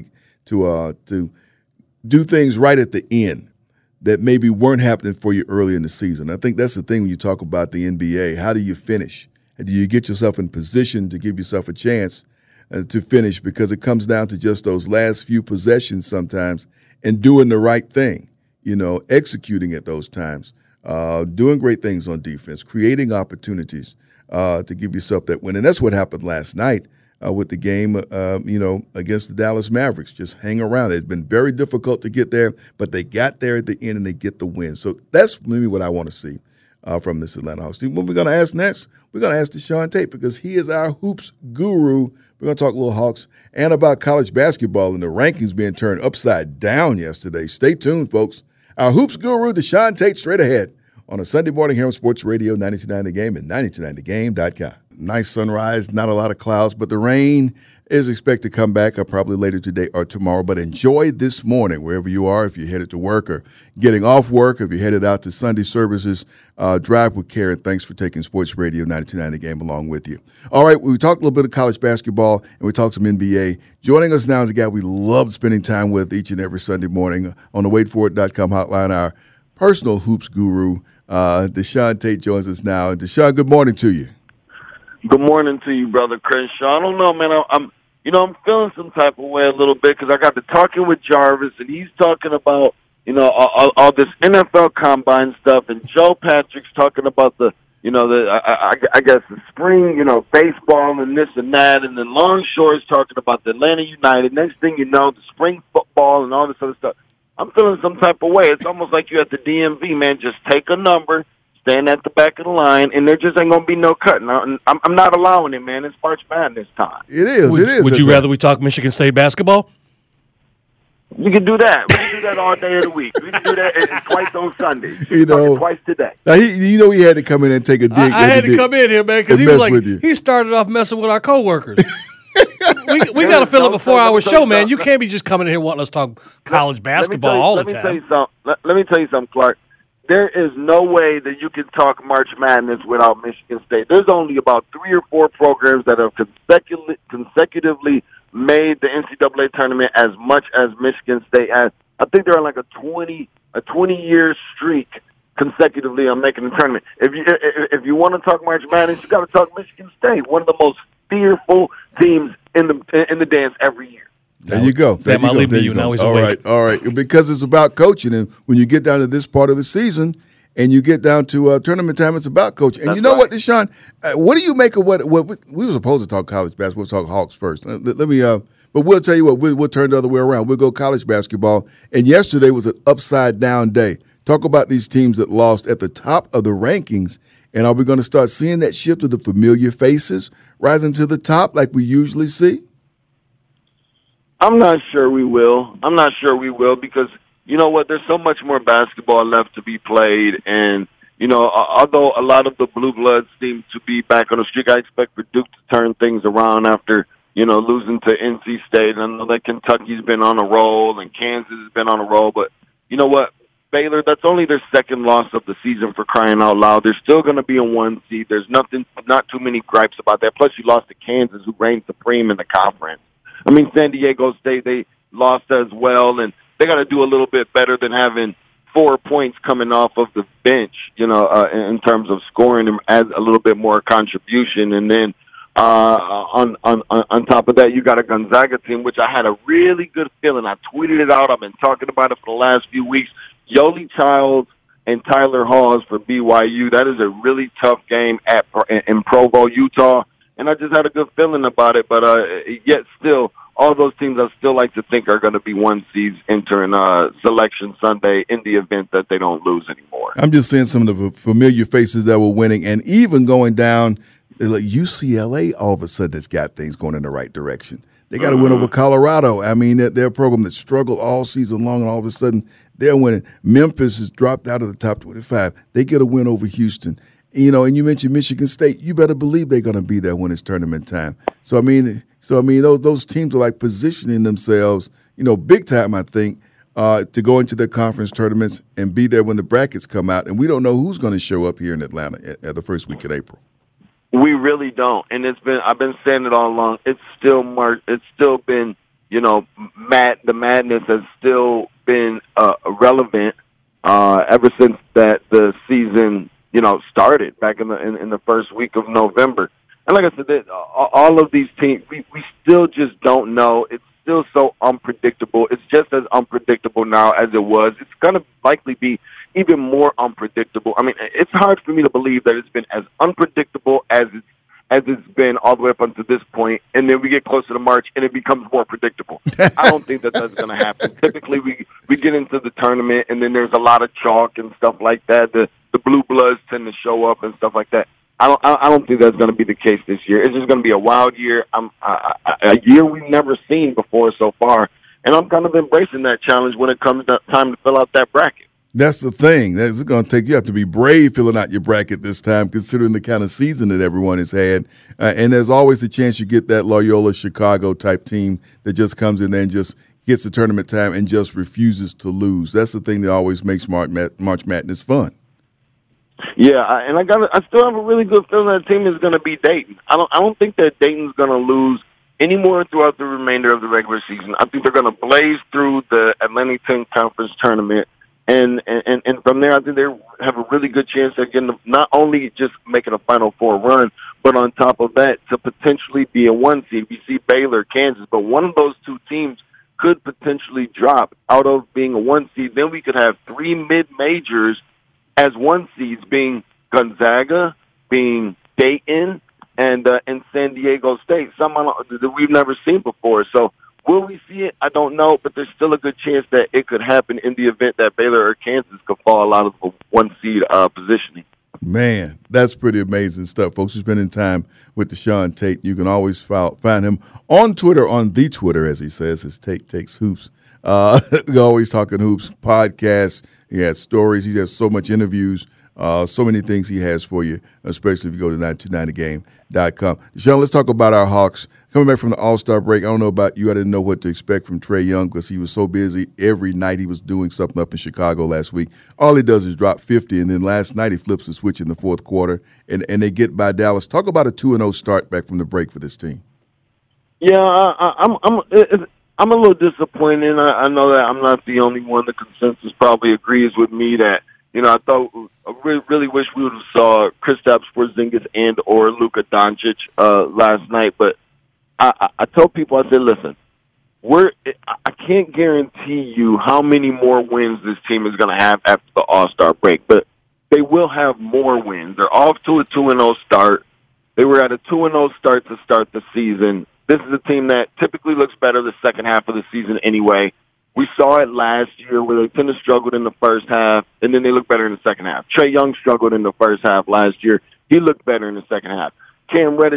to do things right at the end that maybe weren't happening for you early in the season. I think that's the thing when you talk about the NBA. How do you finish? Do you get yourself in position to give yourself a chance to finish? Because it comes down to just those last few possessions sometimes and doing the right thing, executing at those times, doing great things on defense, creating opportunities to give yourself that win. And that's what happened last night with the game, against the Dallas Mavericks. Just hang around. It's been very difficult to get there, but they got there at the end and they get the win. So that's maybe what I want to see from this Atlanta Hawks team. What we're going to ask next, we're going to ask Deshaun Tate because he is our hoops guru. We're going to talk a little Hawks and about college basketball and the rankings being turned upside down yesterday. Stay tuned, folks. Our hoops guru, Deshaun Tate, straight ahead on a Sunday morning here on Sports Radio 92.9 The Game and 92.9thegame.com. Nice sunrise, not a lot of clouds, but the rain is expected to come back probably later today or tomorrow. But enjoy this morning wherever you are, if you're headed to work or getting off work, if you're headed out to Sunday services, drive with care. And thanks for taking Sports Radio 92.9 The Game along with you. All right, we talked a little bit of college basketball and we talked some NBA. Joining us now is a guy we love spending time with each and every Sunday morning on the waitforit.com hotline, our personal hoops guru, Deshaun Tate joins us now. And Deshaun, good morning to you. Good morning to you, Brother Crenshaw. I don't know, man. I'm feeling some type of way a little bit because I got to talking with Jarvis, and he's talking about, all this NFL combine stuff, and Joe Patrick's talking about I guess the spring, baseball and this and that, and then Longshore's talking about the Atlanta United. Next thing you know, the spring football and all this other stuff. I'm feeling some type of way. It's almost like you at the DMV, man. Just take a number, stand at the back of the line, and there just ain't going to be no cutting. I'm not allowing it, man. It's March Madness time. It is. Would you rather we talk Michigan State basketball? You can do that. We can do that all day of the week. We can do that twice on Sunday. Twice today. Now he had to come in and take a dig. I had to come in here, man, because he was like, he started off messing with our coworkers. we got to fill up a 4-hour show, man. You can't be just coming in here wanting us to talk college basketball all the time. Let me tell you something, Clark. There is no way that you can talk March Madness without Michigan State. There's only about 3 or 4 programs that have consecutively made the NCAA tournament as much as Michigan State has. I think they're on like a 20-year streak consecutively on making the tournament. If you want to talk March Madness, you got to talk Michigan State, one of the most fearful teams in the dance every year. There you go. Sam, I'll leave to you. Now he's awake. All right. Because it's about coaching, and when you get down to this part of the season, and you get down to tournament time, it's about coaching. And That's you know right. what, Deshaun? What do you make of what we were supposed to talk college basketball? We'll talk Hawks first. Let me. But we'll tell you what. We'll turn the other way around. We'll go college basketball. And yesterday was an upside down day. Talk about these teams that lost at the top of the rankings. And are we going to start seeing that shift of the familiar faces rising to the top like we usually see? I'm not sure we will. Because you know what? There's so much more basketball left to be played, and although a lot of the blue bloods seem to be back on the streak, I expect for Duke to turn things around after losing to NC State. I know that Kentucky's been on a roll and Kansas has been on a roll, but you know what? Baylor, that's only their second loss of the season, for crying out loud. They're still going to be a 1 seed. There's not too many gripes about that. Plus, you lost to Kansas, who reigned supreme in the conference. I mean, San Diego State, they lost as well, and they got to do a little bit better than having 4 points coming off of the bench, in terms of scoring and add a little bit more contribution. And then on top of that, you got a Gonzaga team, which I had a really good feeling. I tweeted it out. I've been talking about it for the last few weeks. Yoli Childs and Tyler Hawes for BYU. That is a really tough game in Provo, Utah. And I just had a good feeling about it. But yet still, all those teams I still like to think are going to be 1 seeds entering Selection Sunday in the event that they don't lose anymore. I'm just seeing some of the familiar faces that were winning, and even going down, like UCLA all of a sudden has got things going in the right direction. They got to win over Colorado. I mean, they're a program that struggled all season long, and all of a sudden they're winning. Memphis has dropped out of the top 25. They get a win over Houston. And you mentioned Michigan State. You better believe they're going to be there when it's tournament time. So I mean, those teams are like positioning themselves, big time, I think, to go into their conference tournaments and be there when the brackets come out. And we don't know who's going to show up here in Atlanta at the first week in April. We really don't, and I've been saying it all along. It's still been, the madness has still been relevant ever since that the season, started back in the first week of November. And like I said, all of these teams, we still just don't know. It's still so unpredictable. It's just as unpredictable now as it was. It's going to likely be even more unpredictable. I mean, it's hard for me to believe that it's been as unpredictable as it's been all the way up until this point, and then we get closer to March and it becomes more predictable. I don't think that that's going to happen. Typically, we get into the tournament and then there's a lot of chalk and stuff like that. The blue bloods tend to show up and stuff like that. I don't think that's going to be the case this year. It's just going to be a wild year. A year we've never seen before so far, and I'm kind of embracing that challenge when it comes to time to fill out that bracket. That's the thing. That's going to take you have to be brave filling out your bracket this time, considering the kind of season that everyone has had. And there's always a chance you get that Loyola Chicago type team that just comes in there and just gets the tournament time and just refuses to lose. That's the thing that always makes March Madness fun. Yeah, and I still have a really good feeling that team is going to be Dayton. I don't think that Dayton's going to lose any more throughout the remainder of the regular season. I think they're going to blaze through the Atlantic 10 Conference tournament. And from there, I think they have a really good chance of getting not only just making a Final Four run, but on top of that, to potentially be a 1 seed. We see Baylor, Kansas, but one of those two teams could potentially drop out of being a 1 seed. Then we could have 3 mid-majors as 1 seeds, being Gonzaga, being Dayton, and San Diego State, someone that we've never seen before. So will we see it? I don't know, but there's still a good chance that it could happen in the event that Baylor or Kansas could fall out of the 1 seed positioning. Man, that's pretty amazing stuff, folks. You're spending time with Deshaun Tate. You can always find him on Twitter, on the Twitter, as he says. It's Tate Takes Hoops. We're always talking hoops, podcasts. He has stories. He has so much interviews, so many things he has for you, especially if you go to 929thegame.com. Deshaun, let's talk about our Hawks. Coming back from the All-Star break, I don't know about you. I didn't know what to expect from Trae Young because he was so busy. Every night he was doing something up in Chicago last week. All he does is drop 50, and then last night he flips the switch in the fourth quarter, and they get by Dallas. Talk about a 2-0 start back from the break for this team. Yeah, I'm a little disappointed. I know that I'm not the only one. The consensus probably agrees with me that, I really wish we would have saw Kristaps Porzingis and or Luka Doncic last night. But I told people, I said, listen, I can't guarantee you how many more wins this team is going to have after the All-Star break. But they will have more wins. They're off to a 2-0 start. They were at a 2-0 start to start the season. This is a team that typically looks better the second half of the season anyway. We saw it last year where they tend to struggle in the first half, and then they look better in the second half. Trae Young struggled in the first half last year. He looked better in the second half. Cam Reddish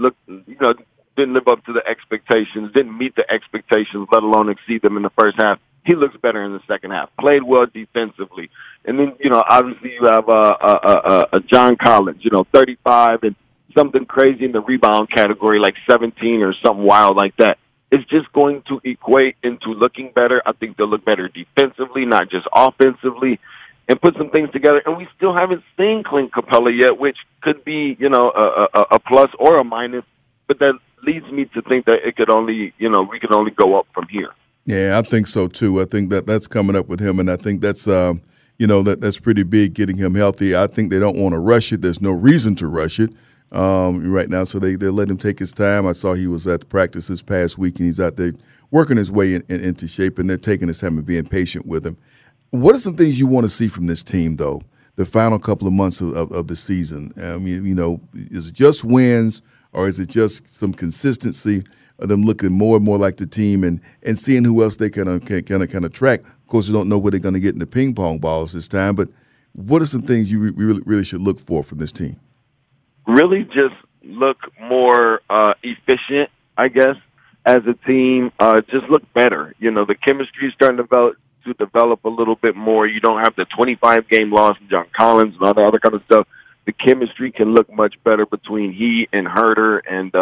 didn't live up to the expectations, didn't meet the expectations, let alone exceed them in the first half. He looks better in the second half. Played well defensively. And then, obviously you have a John Collins, 35 and something crazy in the rebound category, like 17 or something wild like that. It's just going to equate into looking better. I think they'll look better defensively, not just offensively, and put some things together. And we still haven't seen Clint Capella yet, which could be, a plus or a minus. But that leads me to think that it could only, we can only go up from here. Yeah, I think so too. I think that's coming up with him, and I think that's that's pretty big, getting him healthy. I think they don't want to rush it. There's no reason to rush it right now, so they let him take his time. I saw he was at the practice this past week, and he's out there working his way into shape, and they're taking his time and being patient with him. What are some things you want to see from this team, though, the final couple of months of the season? I mean, is it just wins, or is it just some consistency of them looking more and more like the team and seeing who else they can track? Of course, we don't know where they're going to get in the ping pong balls this time, but what are some things you really should look for from this team? Really just look more efficient, I guess, as a team. Just look better. The chemistry is starting to develop a little bit more. You don't have the 25-game loss in John Collins and all the other kind of stuff. The chemistry can look much better between he and Herter and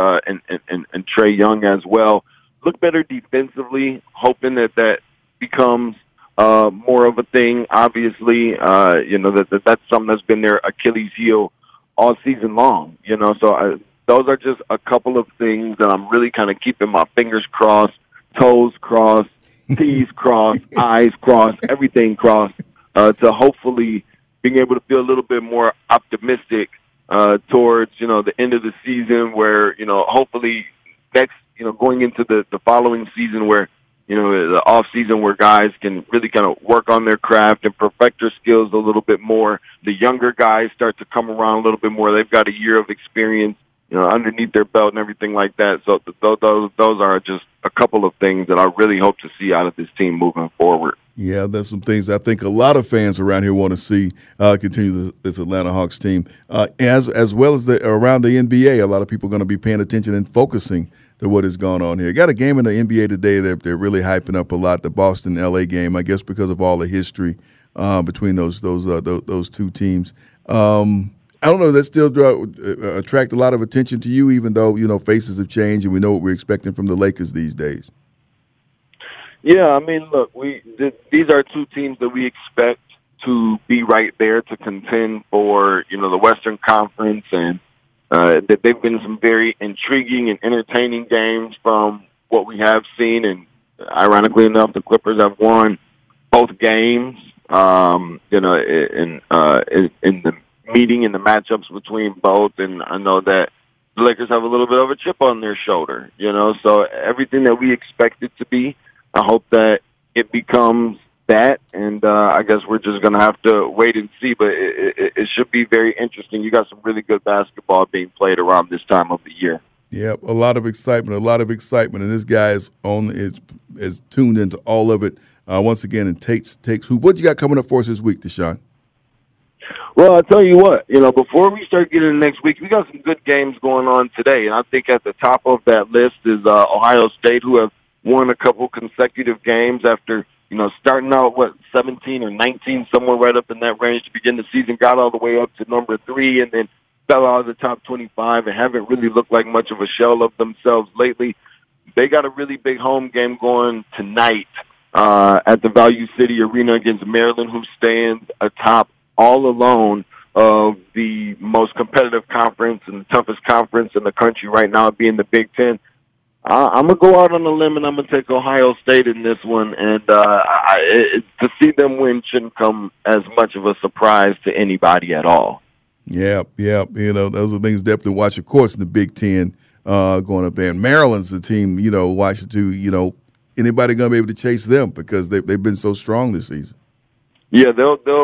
Trae Young as well. Look better defensively, hoping that becomes more of a thing. Obviously, that's something that's been their Achilles heel all season long. So those are just a couple of things that I'm really kind of keeping my fingers crossed, toes crossed, T's crossed, I's crossed, everything crossed, to hopefully being able to feel a little bit more optimistic towards, the end of the season where, hopefully next, going into the following season where, the off season where guys can really kind of work on their craft and perfect their skills a little bit more. The younger guys start to come around a little bit more. They've got a year of experience, underneath their belt and everything like that. So those are just a couple of things that I really hope to see out of this team moving forward. Yeah, there's some things I think a lot of fans around here want to see continue this Atlanta Hawks team, as well as around the NBA. A lot of people are going to be paying attention and focusing to what has gone on here. Got a game in the NBA today that they're really hyping up a lot, the Boston-LA game, I guess because of all the history between those two teams. I don't know, that still attract a lot of attention to you, even though, faces have changed and we know what we're expecting from the Lakers these days. Yeah, I mean, look, these are two teams that we expect to be right there to contend for, the Western Conference, and that they've been some very intriguing and entertaining games from what we have seen. And ironically enough, the Clippers have won both games, in the meeting and the matchups between both. And I know that the Lakers have a little bit of a chip on their shoulder, so everything that we expect it to be, I hope that it becomes that, and I guess we're just going to have to wait and see, but it should be very interesting. You got some really good basketball being played around this time of the year. Yep, a lot of excitement, and this guy is tuned into all of it once again and takes hoop. What you got coming up for us this week, Deshaun? Well, I'll tell you what, before we start getting into next week, we got some good games going on today, and I think at the top of that list is Ohio State, who have won a couple consecutive games after, starting out, 17 or 19, somewhere right up in that range to begin the season, got all the way up to number 3 and then fell out of the top 25 and haven't really looked like much of a shell of themselves lately. They got a really big home game going tonight at the Value City Arena against Maryland, who stands atop all alone of the most competitive conference and the toughest conference in the country right now, being the Big Ten. I'm going to go out on a limb, and I'm going to take Ohio State in this one. And to see them win shouldn't come as much of a surprise to anybody at all. Yeah. Those are things definitely watch, of course, in the Big Ten going up there. And Maryland's the team, watch it too. Anybody going to be able to chase them because they've been so strong this season. Yeah, they'll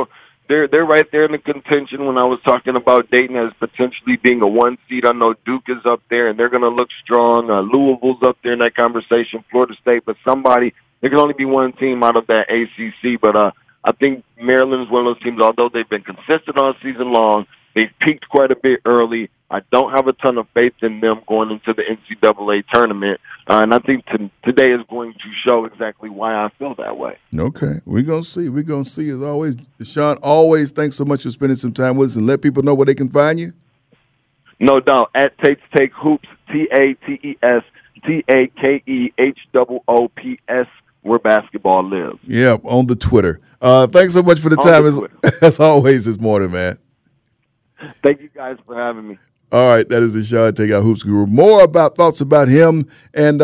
they're right there in the contention. When I was talking about Dayton as potentially being a 1 seed, I know Duke is up there, and they're going to look strong. Louisville's up there in that conversation, Florida State, but there can only be one team out of that ACC. But I think Maryland is one of those teams, although they've been consistent all season long, they've peaked quite a bit early. I don't have a ton of faith in them going into the NCAA tournament, and I think today is going to show exactly why I feel that way. Okay, we're going to see. We're going to see as always. Deshaun, always thanks so much for spending some time with us, and let people know where they can find you. No doubt. At Tates Take Hoops, TATES TAKEHOOPS, where basketball lives. Yeah, on the Twitter. Thanks so much for the time as always this morning, man. Thank you guys for having me. All right, that is Deshaun Takeout Hoops Guru. More thoughts about him and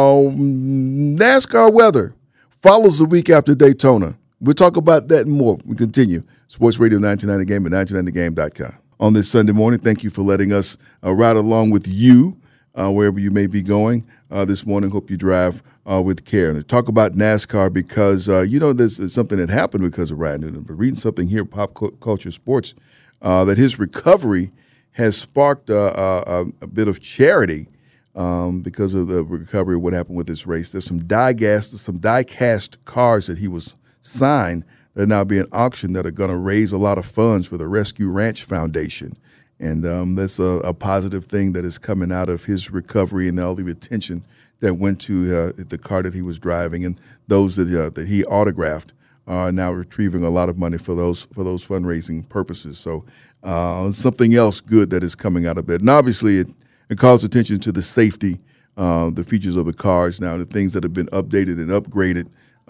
NASCAR weather follows the week after Daytona. We'll talk about that and more. We continue. Sports Radio 929 The Game at 929thegame.com. On this Sunday morning, thank you for letting us ride along with you wherever you may be going this morning. Hope you drive with care. And to talk about NASCAR because, this is something that happened because of Ryan Newman. But reading something here, Pop Culture Sports, that his recovery has sparked a bit of charity because of the recovery of what happened with this race. There's some die-cast cars that he was signed that are now being auctioned that are going to raise a lot of funds for the Rescue Ranch Foundation. And that's a positive thing that is coming out of his recovery and all the attention that went to the car that he was driving. And those that he autographed are now retrieving a lot of money for those fundraising purposes. So something else good that is coming out of it. And obviously it calls attention to the safety, the features of the cars now, the things that have been updated and upgraded,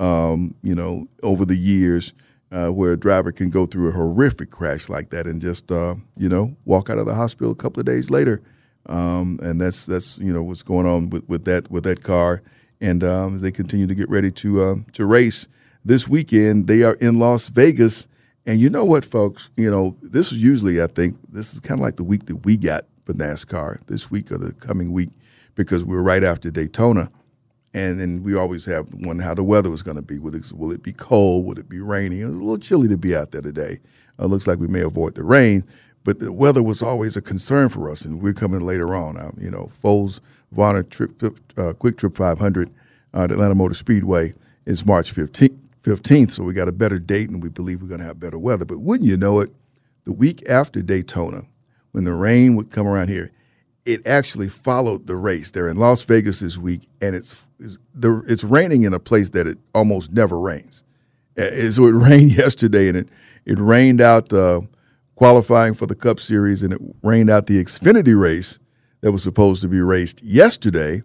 over the years, where a driver can go through a horrific crash like that and just, walk out of the hospital a couple of days later. And that's what's going on with that car. And as they continue to get ready to race this weekend, they are in Las Vegas. And you know what, folks? This is usually, I think, this is kind of like the week that we got for NASCAR, this week or the coming week, because we're right after Daytona. And then we always have wonder how the weather was going to be. Will it be cold? Will it be rainy? It was a little chilly to be out there today. Looks like we may avoid the rain, but the weather was always a concern for us, and we're coming later on. Foles Varner Quick Trip 500 at Atlanta Motor Speedway is March 15th, so we got a better date, and we believe we're going to have better weather. But wouldn't you know it, the week after Daytona, when the rain would come around here, it actually followed the race. They're in Las Vegas this week, and it's raining in a place that it almost never rains. So it rained yesterday, and it rained out qualifying for the Cup Series, and it rained out the Xfinity race that was supposed to be raced yesterday.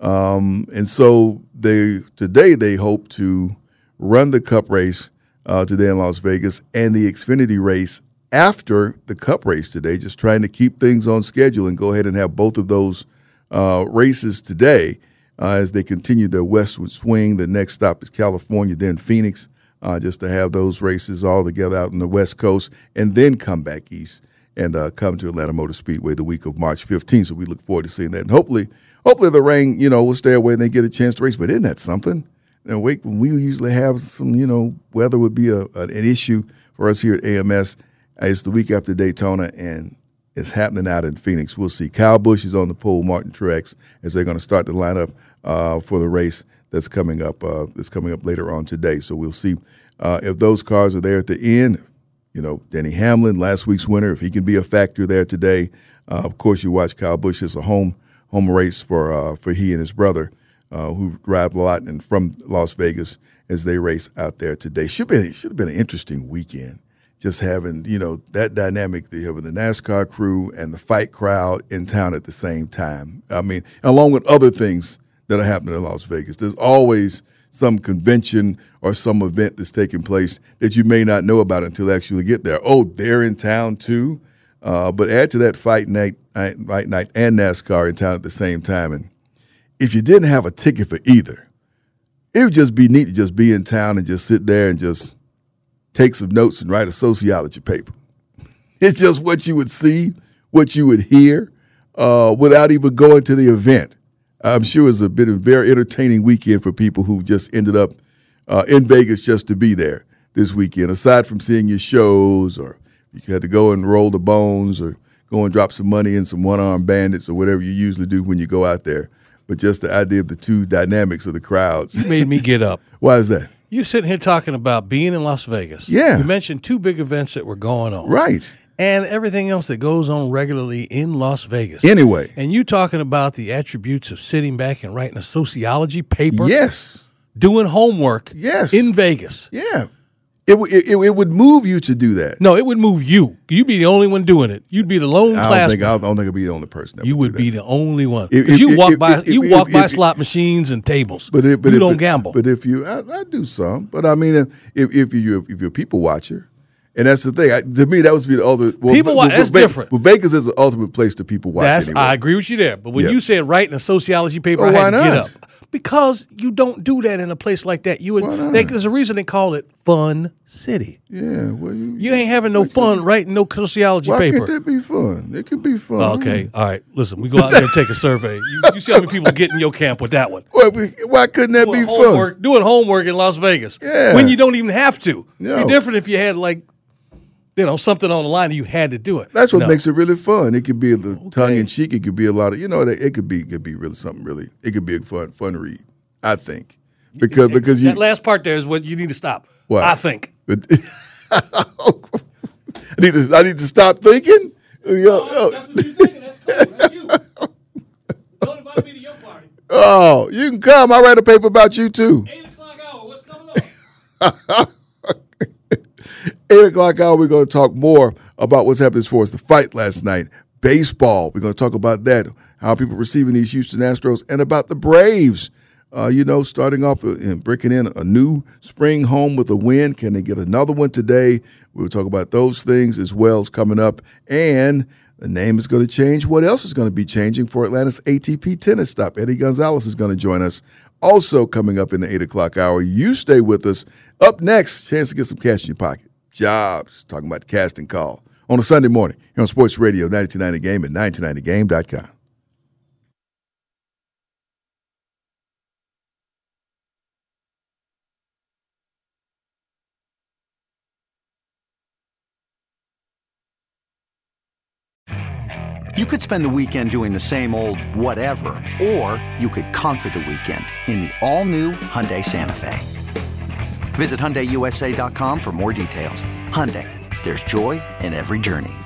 And so today they hope to run the Cup race today in Las Vegas and the Xfinity race after the Cup race today, just trying to keep things on schedule and go ahead and have both of those races today as they continue their westward swing. The next stop is California, then Phoenix, just to have those races all together out on the West Coast, and then come back east and come to Atlanta Motor Speedway the week of March 15th. So we look forward to seeing that. And hopefully the rain, will stay away and they get a chance to race. But isn't that something? When we usually have some, weather would be an issue for us here at AMS. It's the week after Daytona, and it's happening out in Phoenix. We'll see. Kyle Busch is on the pole, Martin Truex, as they're going to start the lineup for the race that's coming up later on today. So we'll see if those cars are there at the end. Denny Hamlin, last week's winner, if he can be a factor there today. Of course, you watch Kyle Busch. It's a home race for he and his brother, who drive a lot and from Las Vegas as they race out there today. Should have been an interesting weekend. Just having, that dynamic, having the NASCAR crew and the fight crowd in town at the same time. I mean, along with other things that are happening in Las Vegas. There's always some convention or some event that's taking place that you may not know about until you actually get there. Oh, they're in town too? But add to that fight night and NASCAR in town at the same time. And if you didn't have a ticket for either, it would just be neat to just be in town and just sit there and just take some notes and write a sociology paper. It's just what you would see, what you would hear, without even going to the event. I'm sure it's been a very entertaining weekend for people who just ended up in Vegas just to be there. this weekend, aside from seeing your shows, or you had to go and roll the bones or go and drop some money in some one-armed bandits or whatever you usually do when you go out there. But just the idea of the two dynamics of the crowds. You made me get up. Why is that? You're sitting here talking about being in Las Vegas. Yeah. You mentioned two big events that were going on. Right. And everything else that goes on regularly in Las Vegas. Anyway. And you talking about the attributes of sitting back and writing a sociology paper. Yes. Doing homework. Yes. In Vegas. Yeah. It would move you to do that. No, it would move you. You'd be the only one doing it. You'd be the lone classman. I don't think I'd be the only person. That you would do be that. the only one. You walk by slot machines and tables. You don't gamble. But if you, I do some. But I mean, if you're a people watcher, and that's the thing. To me, that would be the other. Well, people watch. That's different. Well, Vegas is the ultimate place to people watch. Anyway. I agree with you there. But when you said writing a sociology paper, I had to get up. Because you don't do that in a place like that. There's a reason they call it Fun City. Yeah, well, you ain't having no fun writing no sociology paper. Why can't that be fun? It can be fun. Okay, all right. Listen, we go out there and take a survey. You see how many people get in your camp with that one. Well, why couldn't that be fun? Doing homework in Las Vegas. Yeah. When you don't even have to. No. It'd be different if you had something on the line and you had to do it. That's what makes it really fun. It could be a little tongue in cheek. It could be a lot of it could be really something really. It could be a fun read. I think because that last part there is what you need to stop. What? I think. I need to stop thinking. That's what you're thinking. That's cool. That's you. Don't invite me to your party. Oh, you can come. I write a paper about you too. 8:00 hour. What's coming up? 8:00 hour. We're going to talk more about what's happening as far as the fight last night. Baseball. We're going to talk about that. How people receiving these Houston Astros and about the Braves. Starting off and breaking in a new spring home with a win. Can they get another one today? We'll talk about those things as well as coming up. And the name is going to change. What else is going to be changing for Atlanta's ATP tennis stop? Eddie Gonzalez is going to join us. Also coming up in the 8:00 hour. You stay with us. Up next, chance to get some cash in your pocket. Jobs, talking about the casting call on a Sunday morning here on Sports Radio 92.9 The Game and 92.9thegame.com. You could spend the weekend doing the same old whatever, or you could conquer the weekend in the all-new Hyundai Santa Fe. Visit HyundaiUSA.com for more details. Hyundai, there's joy in every journey.